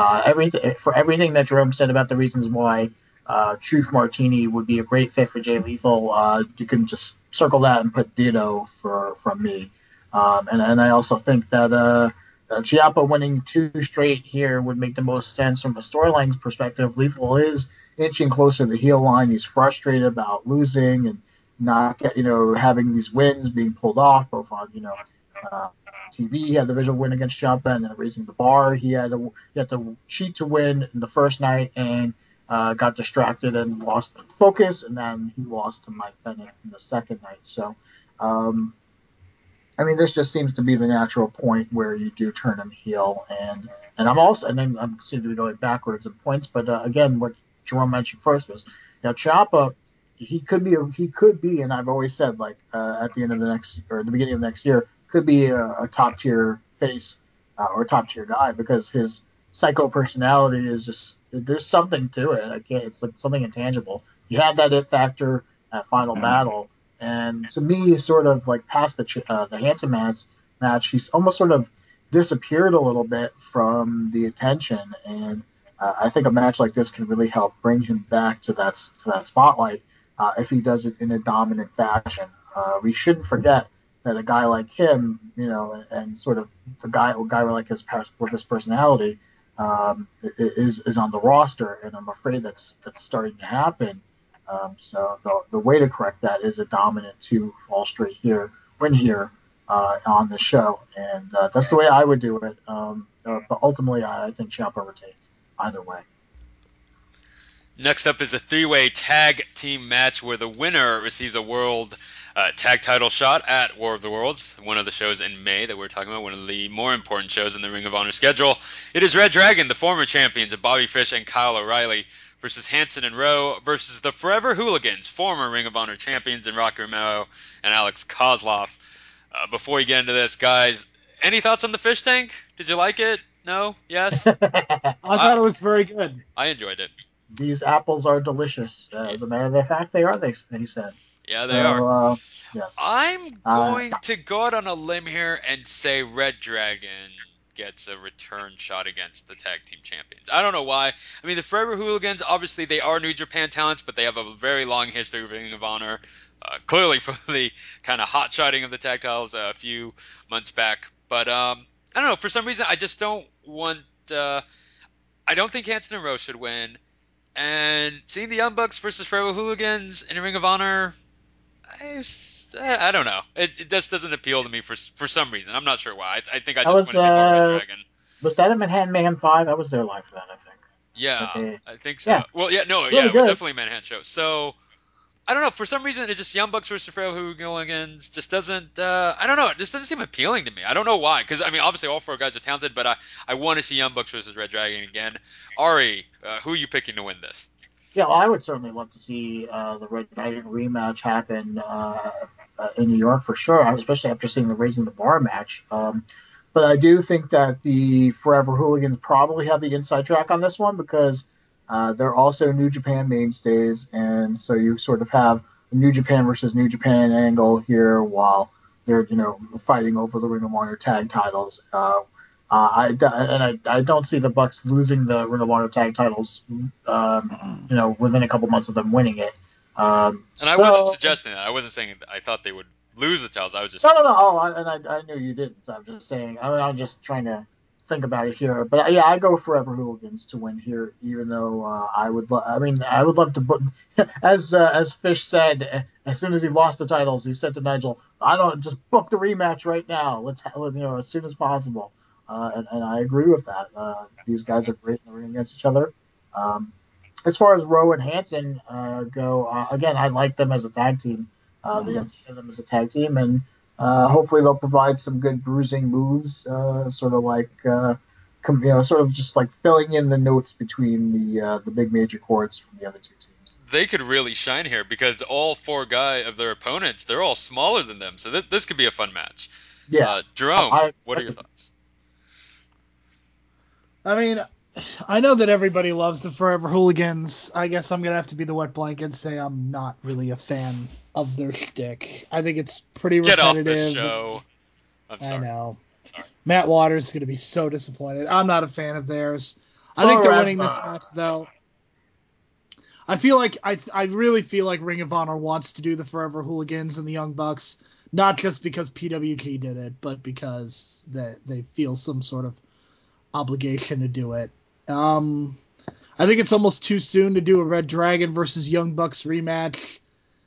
everything that Jerome said about the reasons why Truth Martini would be a great fit for Jay Lethal. You can just circle that and put ditto from me. And I also think that Ciampa winning 2 straight here would make the most sense from a storyline perspective. Lethal is inching closer to the heel line. He's frustrated about losing and not having these wins being pulled off, both on uh, TV. He had the visual win against Ciampa, and then raising the bar. He had to cheat to win in the first night, and got distracted and lost focus, and then he lost to Mike Bennett in the second night. So, um, I mean, this just seems to be the natural point where you do turn him heel, and then I'm seem to be going backwards in points, but again, what Jerome mentioned first was, Ciampa, he could be, and I've always said like at the end of the next or the beginning of next year could be a top tier face or top tier guy because his psycho personality is just there's something to it. I can't. It's like something intangible. He had that it factor at Final Battle, and to me, sort of like past the Hanson match, he's almost sort of disappeared a little bit from the attention, and I think a match like this can really help bring him back to that spotlight if he does it in a dominant fashion. We shouldn't forget that a guy like him, and sort of a guy like his with his personality, is on the roster, and I'm afraid that's starting to happen. So the way to correct that is a dominant 2 fall straight here, win here on the show, and that's the way I would do it. But ultimately, I think Ciampa retains either way. Next up is a three-way tag team match where the winner receives a world tag title shot at War of the Worlds, one of the shows in May that we're talking about, one of the more important shows in the Ring of Honor schedule. It is Red Dragon, the former champions of Bobby Fish and Kyle O'Reilly, versus Hanson and Rowe versus the Forever Hooligans, former Ring of Honor champions in Rocky Romero and Alex Kozlov. Before we get into this, guys, any thoughts on the fish tank? Did you like it? No? Yes? I I thought it was very good. I enjoyed it. These apples are delicious. As a matter of fact, they are. He said. Yeah, they are. So yes. I'm Uh, going to go out on a limb here and say Red Dragon gets a return shot against the tag team champions. I don't know why. I mean, the Forever Hooligans, obviously they are New Japan talents, but they have a very long history of Ring of Honor. Clearly for the kind of hot shotting of the tag titles a few months back. But I don't know. For some reason, I just don't want. I don't think Hanson and Rose should win. And seeing the Young Bucks versus Forever Hooligans in a Ring of Honor, I don't know. It just doesn't appeal to me for some reason. I'm not sure why. I think I That just want to see more Red Dragon. was that in Manhattan Mayhem 5? I was there live for that, I think. That Yeah, they, I think yeah, so. Well, yeah, no, yeah, really it was good. definitely a Manhattan show. So I don't know. For some reason, it just Young Bucks versus Forever Hooligans just doesn't. I don't know. It just doesn't seem appealing to me. I don't know why. Because I mean, obviously, all four guys are talented, but I want to see Young Bucks versus Red Dragon again. Ari, who are you picking to win this? Yeah, well, I would certainly love to see the Red Dragon rematch happen in New York for sure, especially after seeing the Raising the Bar match. But I do think that the Forever Hooligans probably have the inside track on this one because they're also New Japan mainstays, and so you sort of have a New Japan versus New Japan angle here while they're fighting over the Ring of Honor tag titles. I don't see the Bucks losing the Ring of Honor tag titles. Within a couple months of them winning it. And I wasn't So suggesting that. I wasn't saying I thought they would lose the titles. I was no, just no, no. Oh, I knew you didn't. So I'm just saying. I'm just trying to think about it here. But yeah, I go Forever Hooligans to win here, even though I would. I mean, I would love to put, as Fish said, as soon as he lost the titles, he said to Nigel, "I don't just book the rematch right now. As soon as possible." And I agree with that. These guys are great in the ring against each other. Um, as far as Rowe and Hanson go, again, I like them as a tag team. The idea of them as a tag team, and hopefully they'll provide some good bruising moves, sort of like sort of just like filling in the notes between the big major chords from the other two teams. they could really shine here because all four guy of their opponents they're all smaller than them. So this could be a fun match. Yeah, Jerome, I what are expect your it. thoughts? I mean, I know that everybody loves the Forever Hooligans. I guess I'm gonna have to be the wet blanket and say I'm not really a fan of their shtick. I think it's pretty Get off this repetitive. show. I'm I sorry. know. Matt Waters is gonna be so disappointed. I'm not a fan of theirs. I think they're winning this Forever. match though. I feel like I really feel like Ring of Honor wants to do the Forever Hooligans and the Young Bucks, not just because PWG did it, but because they feel some sort of obligation to do it. Um, I think it's almost too soon to do a Red Dragon versus Young Bucks rematch.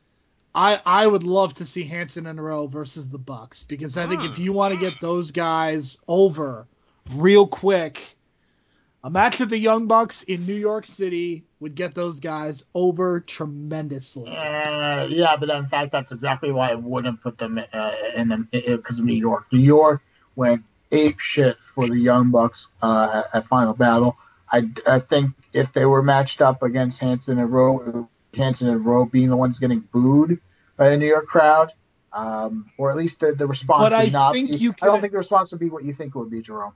I would love to see Hanson and Rowe versus the Bucks because I think if Hmm. you want to get those guys over real quick, a match with the Young Bucks in New York City would get those guys over tremendously. Yeah, but in fact, that's exactly why I wouldn't put them in them because of New York. New York went ape shit for the Young Bucks at Final Battle. I think if they were matched up against Hanson and Rowe, Hanson and Rowe being the ones getting booed by the New York crowd, or at least the But response I would not think be. you I don't could. think the response would be what you think it would be, Jerome.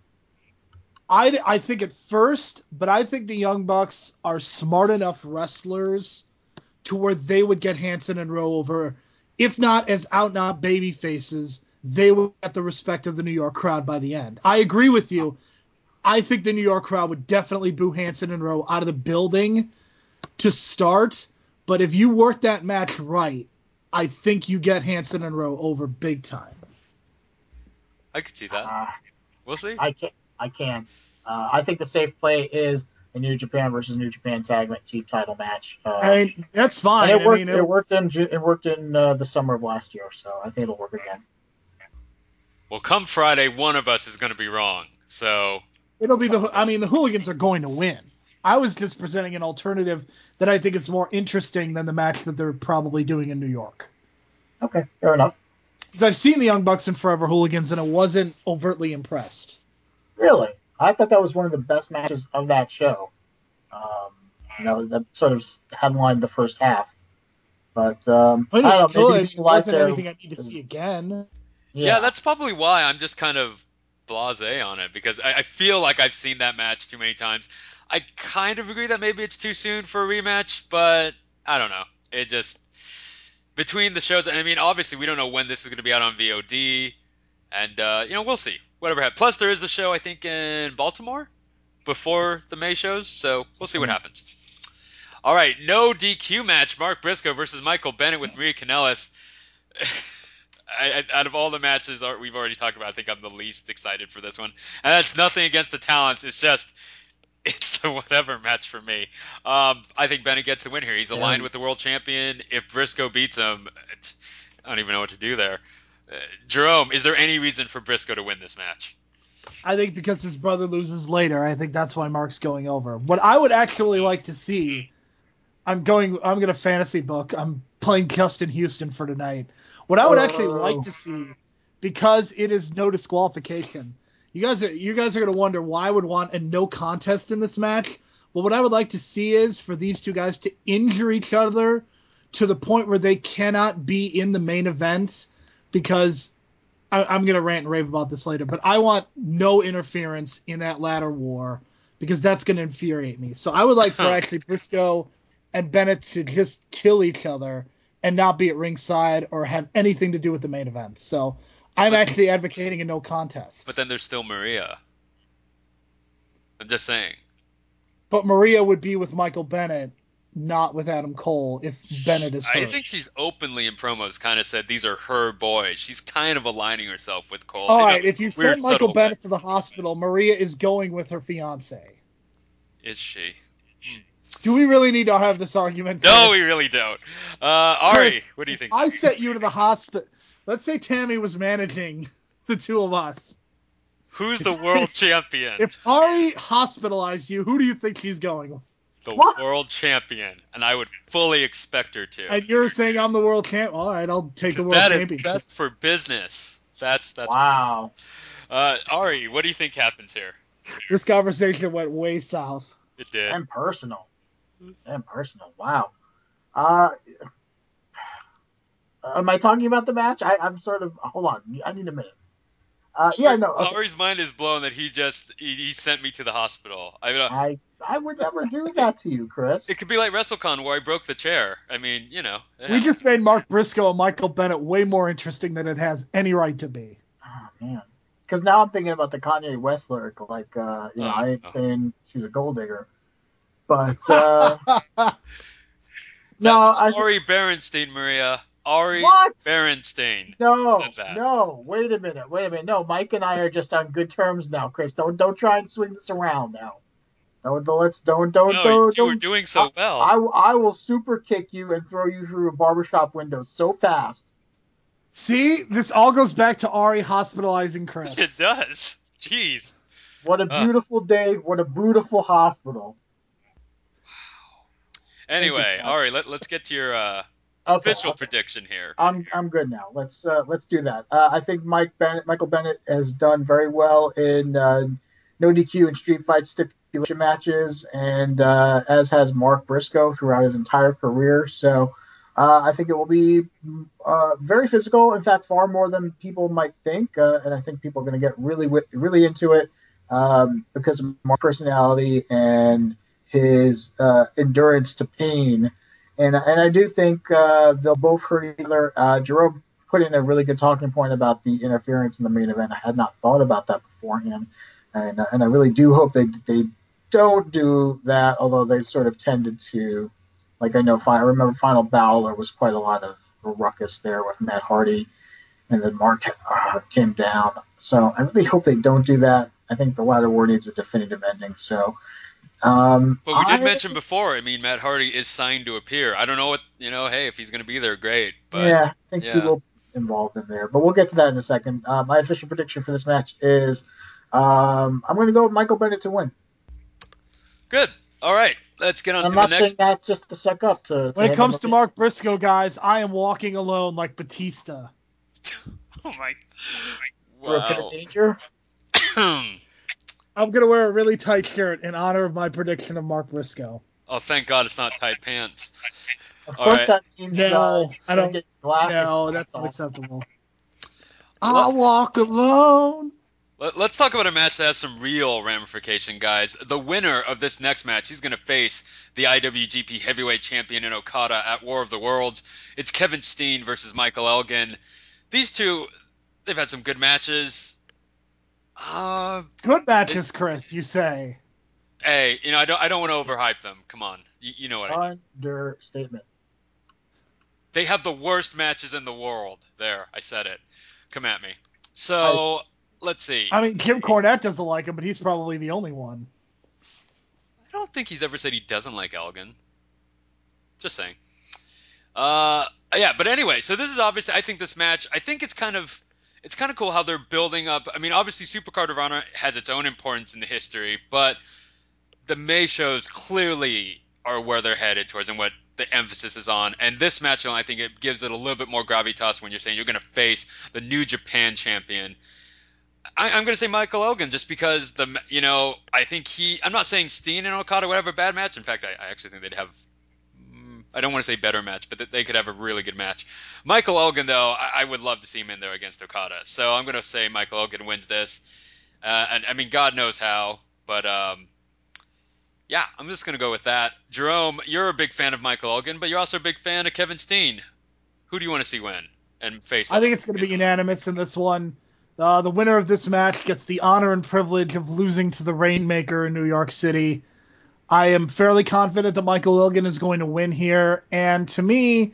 I think at first, but I think the Young Bucks are smart enough wrestlers to where they would get Hanson and Rowe over, if not as out and out baby faces, they would get the respect of the New York crowd by the end. I agree with you. I think the New York crowd would definitely boo Hanson and Rowe out of the building to start. But if you work that match right, I think you get Hanson and Rowe over big time. I could see that. Uh, We'll see. I can't. I can't. I think the safe play is a New Japan versus New Japan Tag Team title match. I mean, that's And fine. it I mean, worked. It it'll worked in the summer of last year, so I think it'll work again. Well, come Friday, one of us is going to be wrong. So it'll be the. I mean, the Hooligans are going to win. I was just presenting an alternative that I think is more interesting than the match that they're probably doing in New York. Okay, fair enough. Because I've seen the Young Bucks and Forever Hooligans, and I wasn't overtly impressed. Really, I thought that was one of the best matches of that show. That sort of headlined the first half. But It I was don't know. Maybe good. being It live wasn't there anything I need to see is again. yeah, yeah. that's probably why I'm just kind of blasé on it because I feel like I've seen that match too many times. I kind of agree that maybe it's too soon for a rematch, but I don't know. It just between the shows. I mean, obviously we don't know when this is going to be out on VOD, and we'll see. whatever happens. Plus, there is the show, I think, in Baltimore before the May shows, so we'll see what happens. All right, no DQ match. Mark Briscoe versus Michael Bennett with Maria Kanellis. Out of all the matches we've already talked about, I think I'm the least excited for this one. And that's nothing against the talents. It's the whatever match for me. I think Bennett gets the win here. He's aligned with the world champion. If Briscoe beats him, I don't even know what to do there. Jerome, is there any reason for Briscoe to win this match? I think because his brother loses later, I think that's why Mark's going over. What I would actually like to see, I'm gonna fantasy book. I'm playing Justin Houston for tonight. What I would actually like to see, because it is no disqualification. You guys are gonna wonder why I would want a no contest in this match. Well, what I would like to see is for these two guys to injure each other to the point where they cannot be in the main event, because I'm going to rant and rave about this later, but I want no interference in that ladder war because that's going to infuriate me. So I would like for actually Briscoe and Bennett to just kill each other and not be at ringside or have anything to do with the main event. So I'm actually advocating a no contest. But then there's still Maria. I'm just saying. But Maria would be with Michael Bennett, not with Adam Cole if Bennett is hurt. I think she's openly in promos kind of said these are her boys. She's kind of aligning herself with Cole. All right, if you send Michael Bennett way. to the hospital, Maria is going with her fiance. Is she? Do we really need to have this argument? No, we really don't. Ari, Chris, what do you think? I sent you to the hospital. Let's say Tammy was managing the two of us. Who's the world champion? If Ari hospitalized you, who do you think she's going with? The world champion, and I would fully expect her to. And you're saying I'm the world champ? All right, I'll take the world championship. That's for business. That's wow. Ari, what do you think happens here? This conversation went way south. It did. And personal. Wow. Am I talking about the match? I'm sort of. Hold on. I need a minute. Yeah, no. Okay. Ari's mind is blown that he sent me to the hospital. I would never do that to you, Chris. It could be like WrestleCon where I broke the chair. I mean, We just made Mark Briscoe and Michael Bennett way more interesting than it has any right to be. Oh man. Because now I'm thinking about the Kanye West lyric, like, I ain't saying she's a gold digger, but no, Ari Berenstein, Maria. Ari Berenstein. No, wait a minute. No, Mike and I are just on good terms now, Chris. Don't try and swing this around now. You were doing so well. I will super kick you and throw you through a barbershop window so fast. See, this all goes back to Ari hospitalizing Chris. It does. Jeez. What a beautiful day. What a beautiful hospital. Anyway, Ari, let's get to your official prediction here. I'm good now. Let's do that. I think Michael Bennett has done very well in no DQ and street fight stipulation matches, and as has Mark Briscoe throughout his entire career. So I think it will be very physical. In fact, far more than people might think, and I think people are going to get really into it because of Mark's personality and his endurance to pain. And I do think they'll both hurt each other. Jerome put in a really good talking point about the interference in the main event. I had not thought about that beforehand, and I really do hope they don't do that. Although they sort of tended to, like I remember Final Battle, there was quite a lot of ruckus there with Matt Hardy, and then Mark came down. So I really hope they don't do that. I think the ladder war needs a definitive ending. So. But we did mention before. I mean, Matt Hardy is signed to appear. I don't know what Hey, if he's going to be there, great. But yeah, I think he will be involved in there. But we'll get to that in a second. My official prediction for this match is I'm going to go with Michael Bennett to win. Good. All right, let's get on to the next. I'm not saying that just to suck up to. When it comes to Mark Briscoe, guys, I am walking alone like Batista. Oh my! For a bit of danger. I'm gonna wear a really tight shirt in honor of my prediction of Mark Briscoe. Oh, thank God it's not tight pants. Of course, that means no, I don't. Get glasses. No, that's unacceptable. I'll walk alone. Let's talk about a match that has some real ramification, guys. The winner of this next match, he's going to face the IWGP Heavyweight Champion in Okada at War of the Worlds. It's Kevin Steen versus Michael Elgin. These two, they've had some good matches. Good It, matches, Chris, you say. hey, I don't want to overhype them. Come on, you know what I mean. Understatement. They have the worst matches in the world. There, I said it. Come at me. I So let's see. I mean, Kim Cornette doesn't like him, but he's probably the only one. I don't think he's ever said he doesn't like Elgin. Just saying. Uh, yeah, but anyway, so this is obviously. I think this match. I think it's kind of cool how they're building up. I mean, obviously, Supercard of Honor has its own importance in the history, but the May shows clearly are where they're headed towards and what the emphasis is on. And this match, I think it gives it a little bit more gravitas when you're saying you're going to face the New Japan champion. I'm going to say Michael Elgin just because I think I'm not saying Steen and Okada would have a bad match. In fact, I actually think they'd have. I don't want to say better match, but they could have a really good match. Michael Elgin, though, I would love to see him in there against Okada. So I'm going to say Michael Elgin wins this. And I mean, God knows how, but yeah, I'm just going to go with that. Jerome, you're a big fan of Michael Elgin, but you're also a big fan of Kevin Steen. Who do you want to see win and face I off? think it's going to be unanimous in this one. The winner of this match gets the honor and privilege of losing to the Rainmaker in New York City. I am fairly confident that Michael Elgin is going to win here, and to me,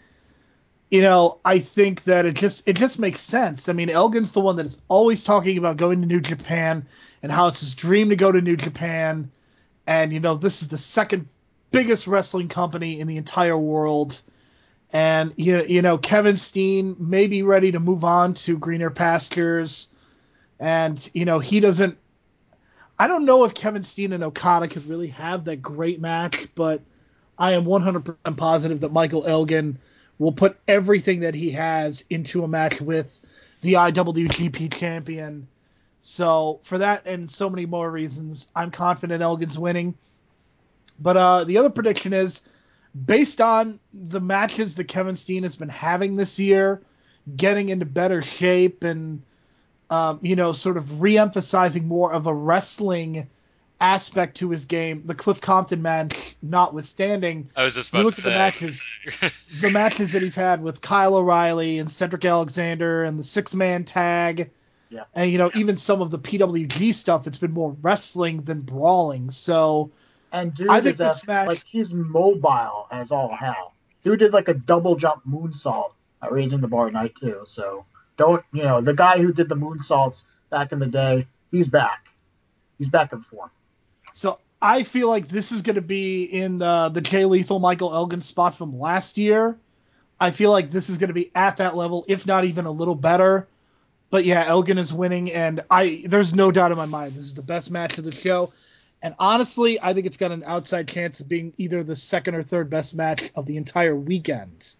I think that it just makes sense. I mean, Elgin's the one that is always talking about going to New Japan and how it's his dream to go to New Japan, and this is the second biggest wrestling company in the entire world. And Kevin Steen may be ready to move on to greener pastures, and he doesn't. I don't know if Kevin Steen and Okada could really have that great match, but I am 100% positive that Michael Elgin will put everything that he has into a match with the IWGP champion. So for that and so many more reasons, I'm confident Elgin's winning. But the other prediction is based on the matches that Kevin Steen has been having this year, getting into better shape and sort of re-emphasizing more of a wrestling aspect to his game. The Cliff Compton match notwithstanding, I was just you about to look at say. the matches that he's had with Kyle O'Reilly and Cedric Alexander and the 6-man tag, yeah. and even some of the PWG stuff. It's been more wrestling than brawling. So And I dude think is this like match. he's mobile as all hell. Dude did like a double jump moonsault at Raising the Bar night too. So don't the guy who did the moonsaults back in the day, he's back. He's back in form. So I feel like this is going to be in the Jay Lethal Michael Elgin spot from last year. I feel like this is going to be at that level, if not even a little better. But yeah, Elgin is winning, and there's no doubt in my mind this is the best match of the show. And honestly, I think it's got an outside chance of being either the second or third best match of the entire weekend.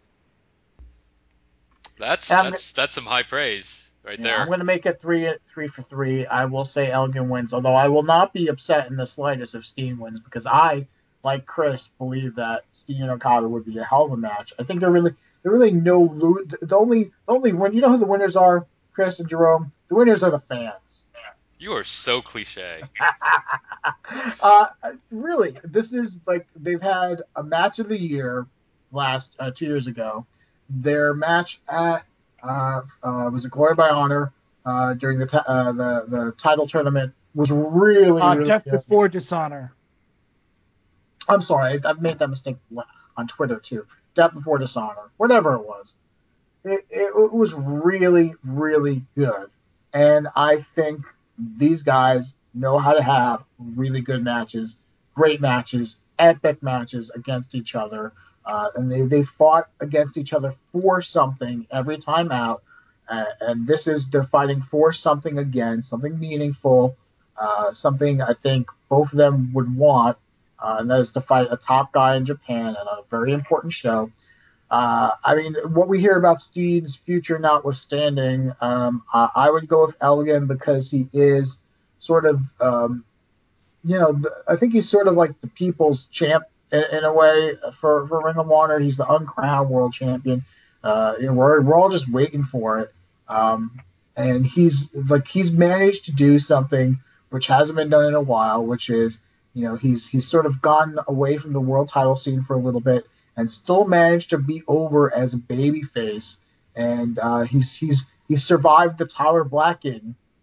That's And that's some high praise right yeah, I'm there. going to make it three for three. I will say Elgin wins, although I will not be upset in the slightest if Steen wins because I, like Chris, believe that Steen and Okada would be a hell of a match. I think they're really no the only win. You know who the winners are, Chris and Jerome. The winners are the fans. You are so cliche. uh, really, this is like they've had a match of the year last 2 years ago. Their match at was a Glory by Honor during the title tournament was really Death good. Before Dishonor. I'm sorry, I've made that mistake on Twitter too. Death Before Dishonor, whatever it was. It was really, really good. And I think these guys know how to have really good matches, great matches, epic matches against each other. And they fought against each other for something every time out. And this is they're fighting for something again, something meaningful, something I think both of them would want. And that is to fight a top guy in Japan at a very important show. I mean, what we hear about Steed's future notwithstanding, I would go with Elgin because he is sort of, I think he's sort of like the people's champ in a way for Ring of Honor. He's the uncrowned world champion. We're all just waiting for it. And he's managed to do something which hasn't been done in a while, which is he's sort of gone away from the world title scene for a little bit and still managed to be over as a baby face. And he's survived the Tyler Blacking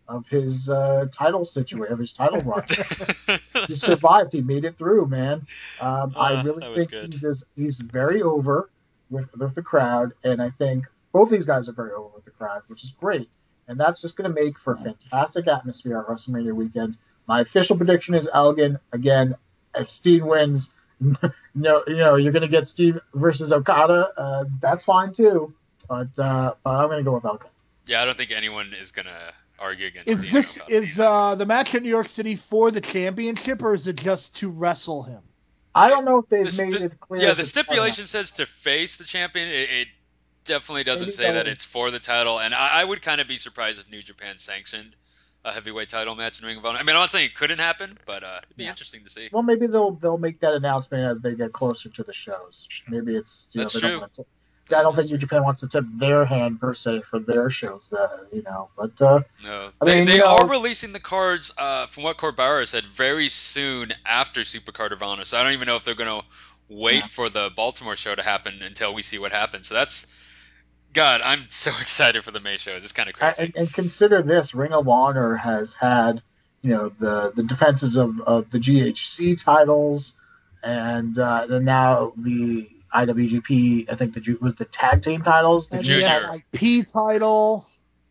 of his title situation, of his title run. He survived. He made it through, man. I really That was think good. he's very over with the crowd, and I think both these guys are very over with the crowd, which is great. And that's just going to make for a fantastic atmosphere at WrestleMania weekend. My official prediction is Elgin again. If Steen wins, you're going to get Steve versus Okada. That's fine too, but I'm going to go with Elgin. Yeah, I don't think anyone is gonna argue against Is Steen and this Okada. is the match in New York City for the championship, or is it just to wrestle him? I don't know if they've This, made the, it clear yeah, if the it's for him. stipulation says to face the champion. It definitely doesn't Maybe say that they'll it's for the title, and I would kind of be surprised if New Japan sanctioned a heavyweight title match in Ring of Honor. I mean, I'm not saying it couldn't happen, but it'd be yeah. interesting to see. Well, maybe they'll make that announcement as they get closer to the shows. Maybe it's That's they don't true. want to. I That don't is think New true. Japan wants to tip their hand per se for their shows. But No, I they mean, they are releasing the cards. From what Corbara said, very soon after Supercard of Honor. So I don't even know if they're gonna wait yeah. for the Baltimore show to happen until we see what happens. So that's God. I'm so excited for the May shows. It's kind of crazy. And consider this: Ring of Honor has had the defenses of the GHC titles, and then now the IWGP. I think was the tag team titles, the And the junior tag. Junior. FIP title.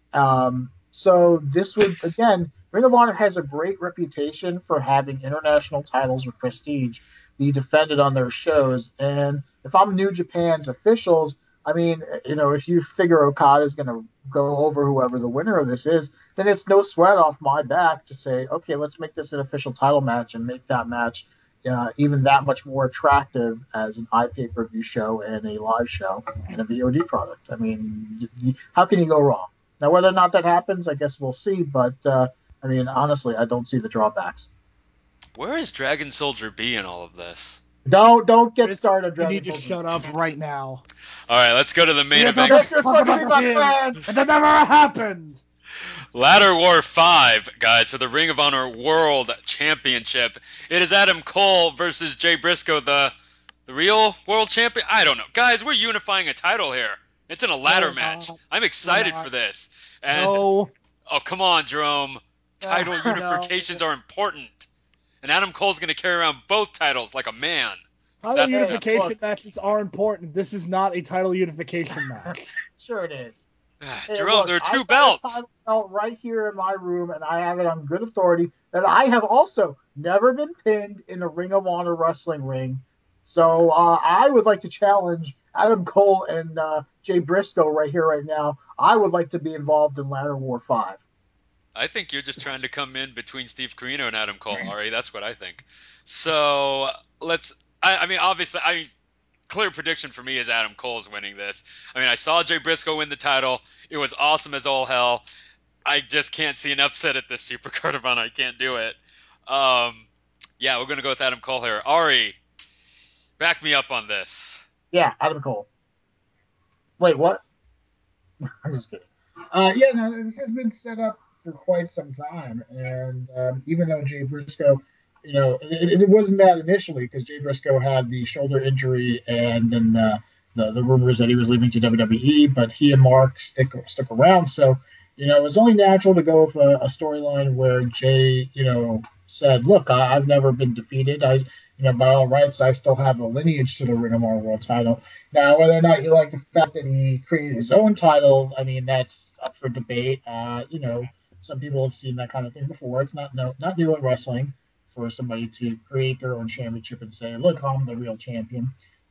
So this would again, Ring of Honor has a great reputation for having international titles with prestige be defended on their shows. And if I'm New Japan's officials, I mean, if you figure Okada is going to go over whoever the winner of this is, then it's no sweat off my back to say, okay, let's make this an official title match and make that match even that much more attractive as an iPay-per-view show and a live show and a VOD product. I mean, how can you go wrong? Now, whether or not that happens, I guess we'll see. But I mean, honestly, I don't see the drawbacks. Where is Dragon Soldier B in all of this? Don't get Chris, started, you Dragon need to Soldier. shut up right now. All right, let's go to the We main are event. talking Make this talk look about me, him, McMahon. and that never happened. Ladder War 5, guys, for the Ring of Honor World Championship. It is Adam Cole versus Jay Briscoe, the real world champion. I don't know. Guys, we're unifying a title here. It's in a No, ladder we're match. not. I'm We're excited for not. this. And, No, oh, come on, Jerome. Title unifications no. are important. And Adam Cole's going to carry around both titles like a man. He's Title that Hey, unification look, matches are important. This is not a title unification match. sure it is. Hey, Jerome, look, there are two I've got a belts. title belt right here in my room, and I have it on good authority that I have also never been pinned in a Ring of Honor wrestling ring. So I would like to challenge Adam Cole and Jay Briscoe right here, right now. I would like to be involved in Ladder War 5. I think you're just trying to come in between Steve Carino and Adam Cole, Ari. That's what I think. So let's. I mean, obviously, clear prediction for me is Adam Cole's winning this. I mean, I saw Jay Briscoe win the title. It was awesome as all hell. I just can't see an upset at this Supercard of Honor. I can't do it. Um, yeah, we're gonna go with Adam Cole here. Ari, back me up on this. Yeah, Adam Cole. Wait, what? I'm just kidding. Yeah, no, this has been set up for quite some time, and even though Jay Briscoe, it wasn't that initially because Jay Briscoe had the shoulder injury, and then the rumors that he was leaving to WWE, but he and Mark stuck around, so it was only natural to go with a storyline where Jay, said, "Look, I've never been defeated. By all rights, I still have a lineage to the Ring of Honor World Title." Now, whether or not you like the fact that he created his own title, I mean, that's up for debate. Some people have seen that kind of thing before. It's not new in wrestling for somebody to create their own championship and say, "Look, I'm the real champion."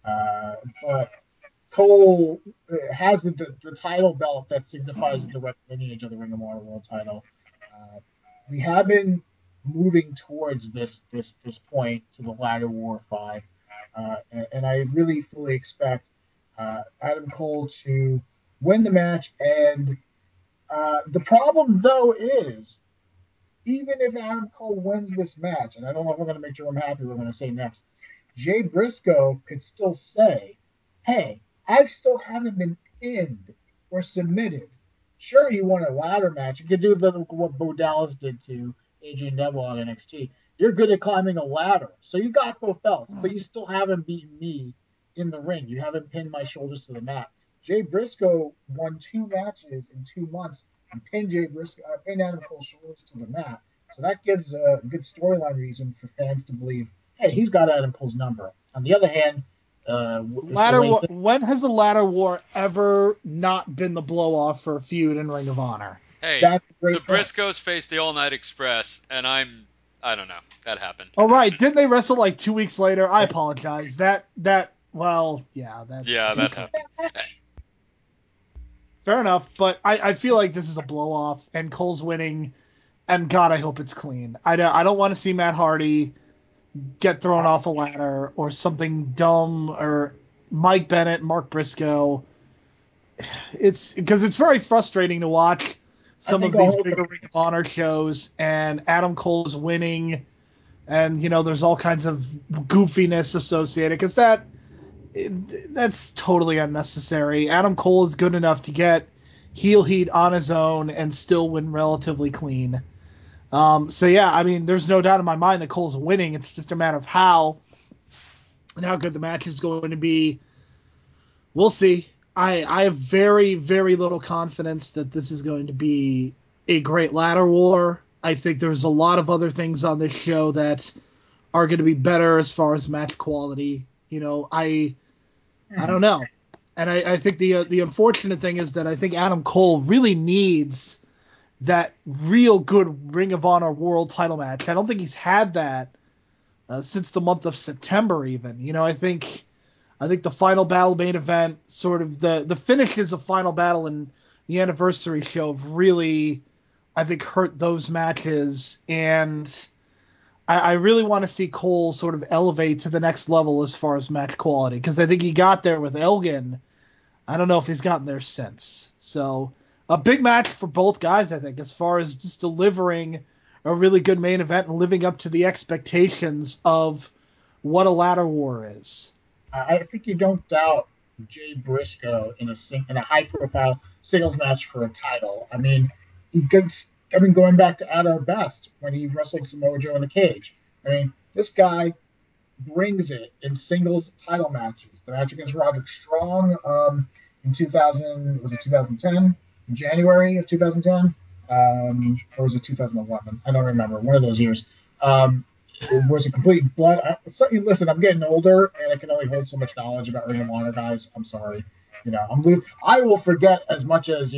But Cole has the title belt that signifies the direct lineage of the Ring of Honor World Title. Uh, we have been moving towards this point to the Ladder War 5, and I really fully expect Adam Cole to win the match. And the problem, though, is even if Adam Cole wins this match, and I don't know if I'm going to make Jerome happy, what I'm going to say next, Jay Briscoe could still say, "Hey, I still haven't been pinned or submitted." Sure, you won a ladder match. You could do what Bo Dallas did to Adrian Neville on NXT. You're good at climbing a ladder, so you got both belts, but you still haven't beaten me in the ring. You haven't pinned my shoulders to the mat. Jay Briscoe won 2 matches in 2 months and pin Adam Cole's shoulders to the mat. So that gives a good storyline reason for fans to believe, hey, he's got Adam Cole's number. On the other hand, with the Ladder way war. When has a ladder war ever not been the blow off for a feud in Ring of Honor? Hey, that's a the great point. Briscoes faced the All Night Express, and I don't know. That happened. Oh right, didn't they wrestle like 2 weeks later? I apologize. Well, yeah, that's Yeah, that okay. happened. Fair enough, but I feel like this is a blow off, and Cole's winning, and God, I hope it's clean. I don't want to see Matt Hardy get thrown off a ladder or something dumb, or Mike Bennett, Mark Briscoe. It's because it's very frustrating to watch I some think of I'll these hold bigger the Ring of Honor shows, and Adam Cole's winning, and there's all kinds of goofiness associated because that's totally unnecessary. Adam Cole is good enough to get heel heat on his own and still win relatively clean. So yeah, I mean, there's no doubt in my mind that Cole's winning. It's just a matter of how and how good the match is going to be. We'll see. I have very, very little confidence that this is going to be a great ladder war. I think there's a lot of other things on this show that are going to be better as far as match quality. I don't know. And I think the unfortunate thing is that I think Adam Cole really needs that real good Ring of Honor World Title match. I don't think he's had that since the month of September. Even I think the Final Battle main event, sort of the finishes of Final Battle and the anniversary show, have really, I think, hurt those matches. And I really want to see Cole sort of elevate to the next level as far as match quality, because I think he got there with Elgin. I don't know if he's gotten there since. So a big match for both guys, I think, as far as just delivering a really good main event and living up to the expectations of what a ladder war is. I think you don't doubt Jay Briscoe in a high profile singles match for a title. I mean, going back to at our best when he wrestled Samoa Joe in a cage. I mean, this guy brings it in singles title matches. The match against Roderick Strong in 2000 was it 2010 in January of 2010 or was it 2011? I don't remember. One of those years. It was a complete blood. Listen, I'm getting older and I can only hold so much knowledge about Ring of Honor, guys. I'm sorry. I will forget as much as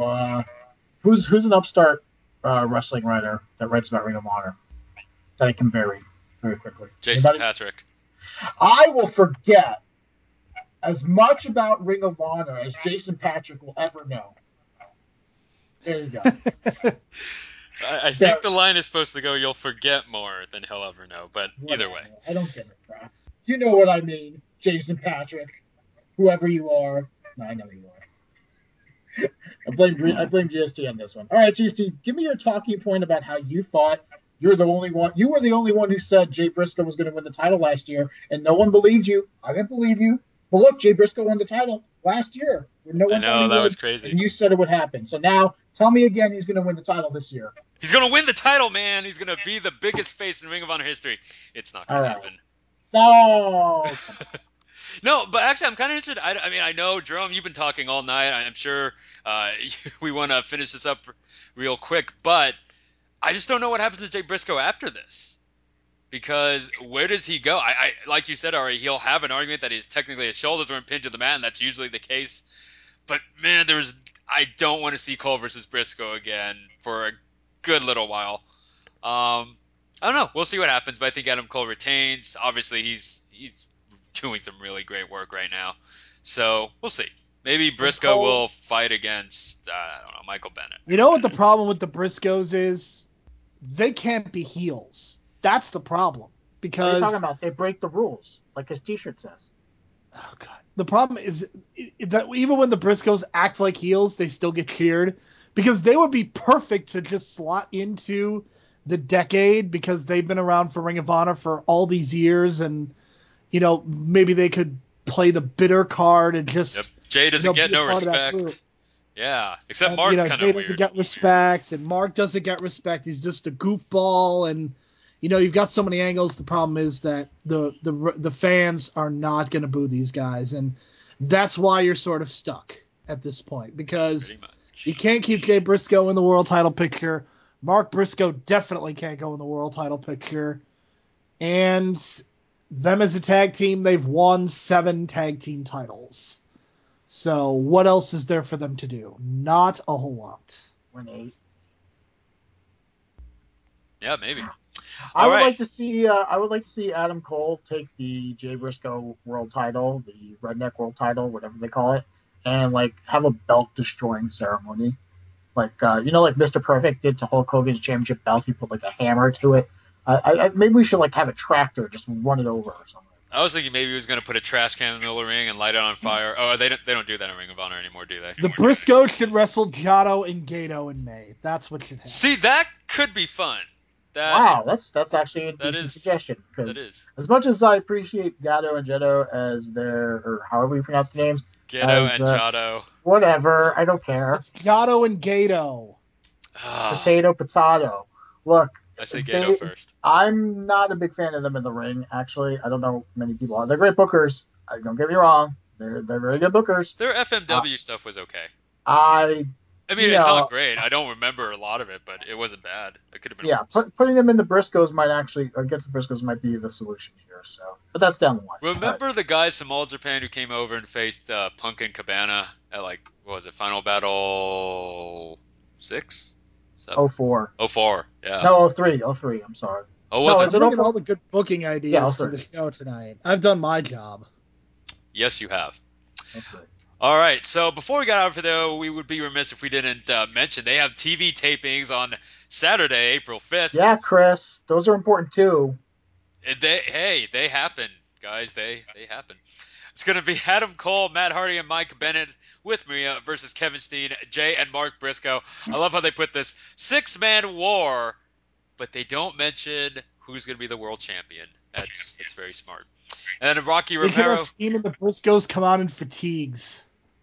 who's an upstart wrestling writer that writes about Ring of Honor that I can bury very quickly. Jason Anybody? Patrick. I will forget as much about Ring of Honor as Jason Patrick will ever know. There you go. I think There. the line is supposed to go, you'll forget more than he'll ever know, but either way. Whatever. I don't give a crap. You know what I mean, Jason Patrick, whoever you are. No, I know who you are. I blame GST on this one. All right, GST, give me your talking point about how you thought you're the only one. You were the only one who said Jay Briscoe was going to win the title last year, and no one believed you. I didn't believe you. But look, Jay Briscoe won the title last year when no I one thought know, he that was would, crazy. and you said it would happen. So now tell me again he's going to win the title this year. He's going to win the title, man. He's going to be the biggest face in Ring of Honor history. It's not going All to right. happen. No, come on. No, but actually, I'm kind of interested. I mean, I know, Jerome, you've been talking all night. I'm sure we want to finish this up real quick, but I just don't know what happens to Jay Briscoe after this. Because where does he go? Like you said already, he'll have an argument that his shoulders weren't pinned to the mat, and that's usually the case. But man, I don't want to see Cole versus Briscoe again for a good little while. I don't know. We'll see what happens, but I think Adam Cole retains. Obviously, he's doing some really great work right now, so we'll see. Maybe And Briscoe Cole, will fight against I don't know, Michael Bennett. You know what the problem with the Briscoes is? They can't be heels. That's the problem. what are you talking Because about? They break the rules, like his T-shirt says. oh god, the problem is that even when the Briscoes act like heels, they still get cheered because they would be perfect to just slot into the decade because they've been around for Ring of Honor for all these years, and maybe they could play the bitter card and Yep. just Jay doesn't get be a no part of that group. respect. Yeah, except And Mark's kind Jay of doesn't weird. get respect, and Mark doesn't get respect. He's just a goofball, and you've got so many angles. The problem is that the fans are not going to boo these guys, and that's why you're sort of stuck at this point because Pretty much. You can't keep Jay Briscoe in the world title picture. Mark Briscoe definitely can't go in the world title picture. And them as a tag team, they've won 7 tag team titles. So what else is there for them to do? Not a whole lot. Win 8. Yeah, maybe. I All would right. like to see. I would like to see Adam Cole take the Jay Briscoe World Title, the Redneck World Title, whatever they call it, and like have a belt destroying ceremony, like like Mr. Perfect did to Hulk Hogan's championship belt. He put like a hammer to it. Maybe we should like have a tractor just run it over or something. I was thinking maybe he was going to put a trash can in the middle of the ring and light it on fire. Oh, they don't do that in Ring of Honor anymore, do they? The Briscoes should wrestle Jotto and Gato in May. That's what should happen. See, that could be fun. That Wow, that's actually a that decent is suggestion that because is as much as I appreciate Gato and Jetto as their or however you pronounce the names Gedo as and Jado. whatever, I don't care. It's Jotto and Gato. Ah, Potato. Look, I say Gedo they. first. I'm not a big fan of them in the ring. Actually, I don't know many people are. They're great bookers. Don't get me wrong. They're very good bookers. Their Uh, FMW stuff was okay. I I mean, you it's not know great. I don't remember a lot of it, but it wasn't bad. It could have been yeah, worse. putting them in the Briscoes might actually against the Briscoes might be the solution here. So, but that's down the line. All right. Remember the guys from All Japan who came over and faced Punk and Cabana at like what was it, Final Battle 6, 7, Oh 04. 04? Yeah. No, oh 03. Oh 03. I'm sorry. Oh, was No, it? is I'm it oh bringing all 04? the good booking Yeah, oh ideas to 03. the show tonight. I've done my job. Yes, you have. That's great. All right. So before we got out of here, though, we would be remiss if we didn't mention they have TV tapings on Saturday, April 5th. Yeah, Chris, those are important too. They happen, guys. They happen. It's going to be Adam Cole, Matt Hardy, and Mike Bennett with Maria versus Kevin Steen, Jay, and Mark Briscoe. I love how they put this 6-man war, but they don't mention who's going to be the world champion. That's very smart. And then Rocky They should have Romero. Steen and the Briscoes come out in fatigues.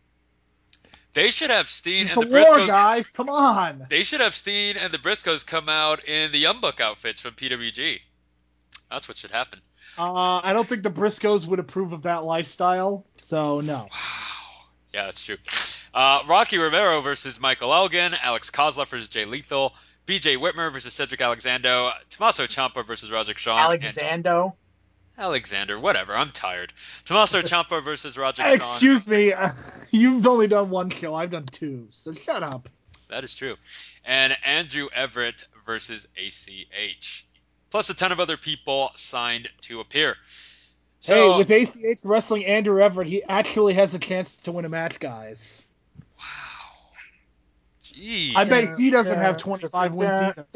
They should have Steen It's and a the war, Briscoes. guys. Come on. They should have Steen and the Briscoes come out in the Young Buck outfits from PWG. That's what should happen. I don't think the Briscoes would approve of that lifestyle, so no. Wow. Yeah, that's true. Rocky Romero versus Michael Elgin, Alex Kozlov versus Jay Lethal, BJ Whitmer versus Cedric Alexander, Tommaso Ciampa versus Roderick Strong, and Alexando. Alexander, whatever, I'm tired. Tommaso Ciampa versus Roderick Strong. Excuse me. You've only done one show. I've done 2, so shut up. That is true. And Andrew Everett versus ACH. Plus a ton of other people signed to appear. Hey, So, with ACH wrestling Andrew Everett, he actually has a chance to win a match, guys. wow. Gee. I bet he doesn't have 25 wins either.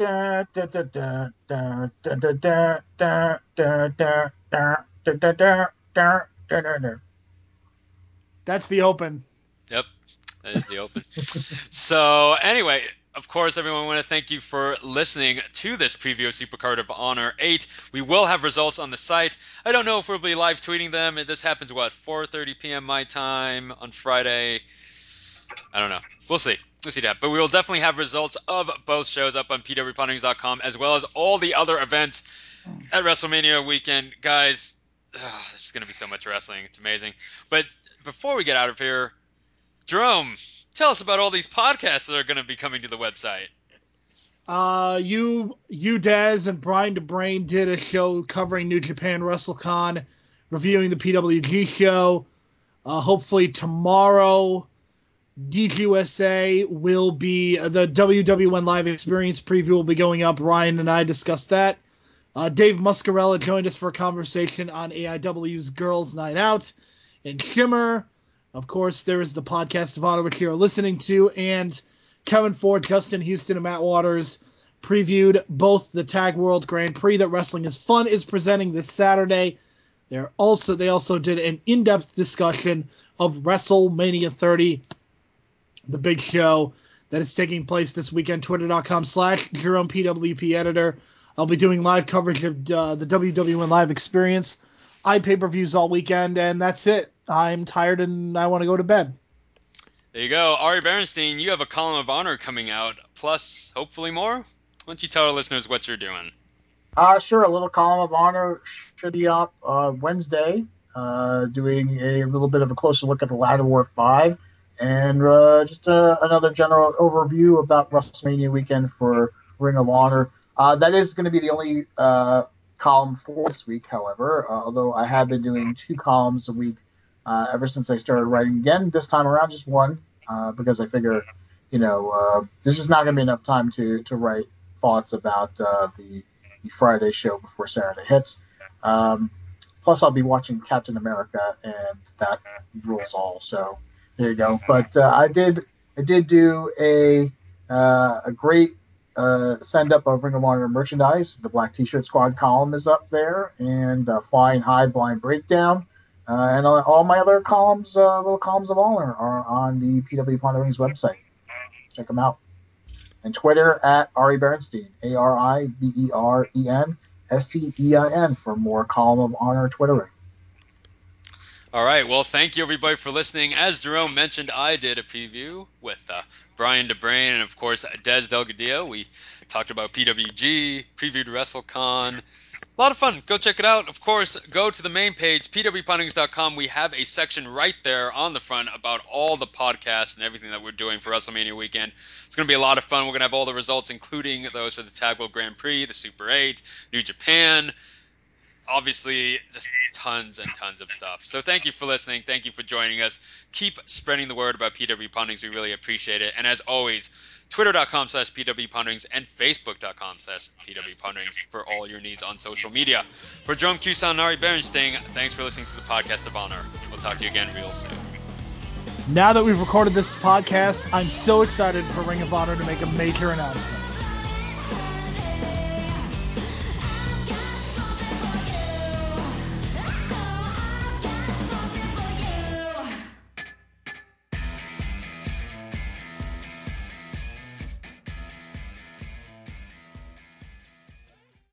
That's the open. Yep, that is the open. So, anyway, of course, everyone, I want to thank you for listening to this preview of Supercard of Honor 8. We will have results on the site. I don't know if we'll be live tweeting them. This happens, 4:30 p.m. my time on Friday? I don't know. We'll see. We'll see that. But we will definitely have results of both shows up on pwponderings.com as well as all the other events at WrestleMania weekend. Guys, there's going to be so much wrestling. It's amazing. But before we get out of here, Jerome, tell us about all these podcasts that are going to be coming to the website. You, Dez, and Brian DeBrain did a show covering New Japan WrestleCon, reviewing the PWG show. Hopefully tomorrow, DGUSA will be the WW1 Live Experience preview will be going up. Ryan and I discussed that. Dave Muscarella joined us for a conversation on AIW's Girls Night Out and Shimmer. Of course, there is the podcast of Honor, which you're listening to, and Kevin Ford, Justin Houston, and Matt Waters previewed both the Tag World Grand Prix that Wrestling is Fun is presenting this Saturday. They also did an in-depth discussion of WrestleMania 30, the big show that is taking place this weekend. Twitter.com/JeromePWP editor. I'll be doing live coverage of the WW1 Live Experience, pay-per-views all weekend, and that's it. I'm tired and I want to go to bed. There you go. Ari Berenstein, you have a column of honor coming out, plus hopefully more. Why don't you tell our listeners what you're doing? Sure. A little column of honor should be up Wednesday, doing a little bit of a closer look at the Ladder War 5 And just another general overview about WrestleMania weekend for Ring of Honor. That is going to be the only column for this week, however, although I have been doing 2 columns a week ever since I started writing again. This time around, just one, because I figure, this is not going to be enough time to write thoughts about the Friday show before Saturday hits. Um, Plus, I'll be watching Captain America, and that rules all. So there you go. But I did do a great send up of Ring of Honor merchandise. The Black T-shirt Squad column is up there, and Flying High Blind Breakdown, and all my other columns, little columns of honor, are on the PW Ponderings website. Check them out. And Twitter at Ari Bernstein, ARIBERENSTEIN, for more column of honor twittering. All right. Well, thank you everybody for listening. As Jerome mentioned, I did a preview with Brian DeBrain and of course Des Delgadillo. We talked about PWG, previewed WrestleCon. A lot of fun. Go check it out. Of course, go to the main page, pwponderings.com. We have a section right there on the front about all the podcasts and everything that we're doing for WrestleMania weekend. It's going to be a lot of fun. We're going to have all the results, including those for the Tag World Grand Prix, the Super 8, New Japan, obviously just tons and tons of stuff. So thank you for listening. Thank you for joining us. Keep spreading the word about PW Ponderings. We really appreciate it. And as always, twitter.com/PW Ponderings and facebook.com/PW Ponderings for all your needs on social media. For Jerome Cusan and Ari Berenstain, thanks for listening to the Podcast of Honor. We'll talk to you again real soon. Now that we've recorded this podcast, I'm so excited for Ring of Honor to make a major announcement.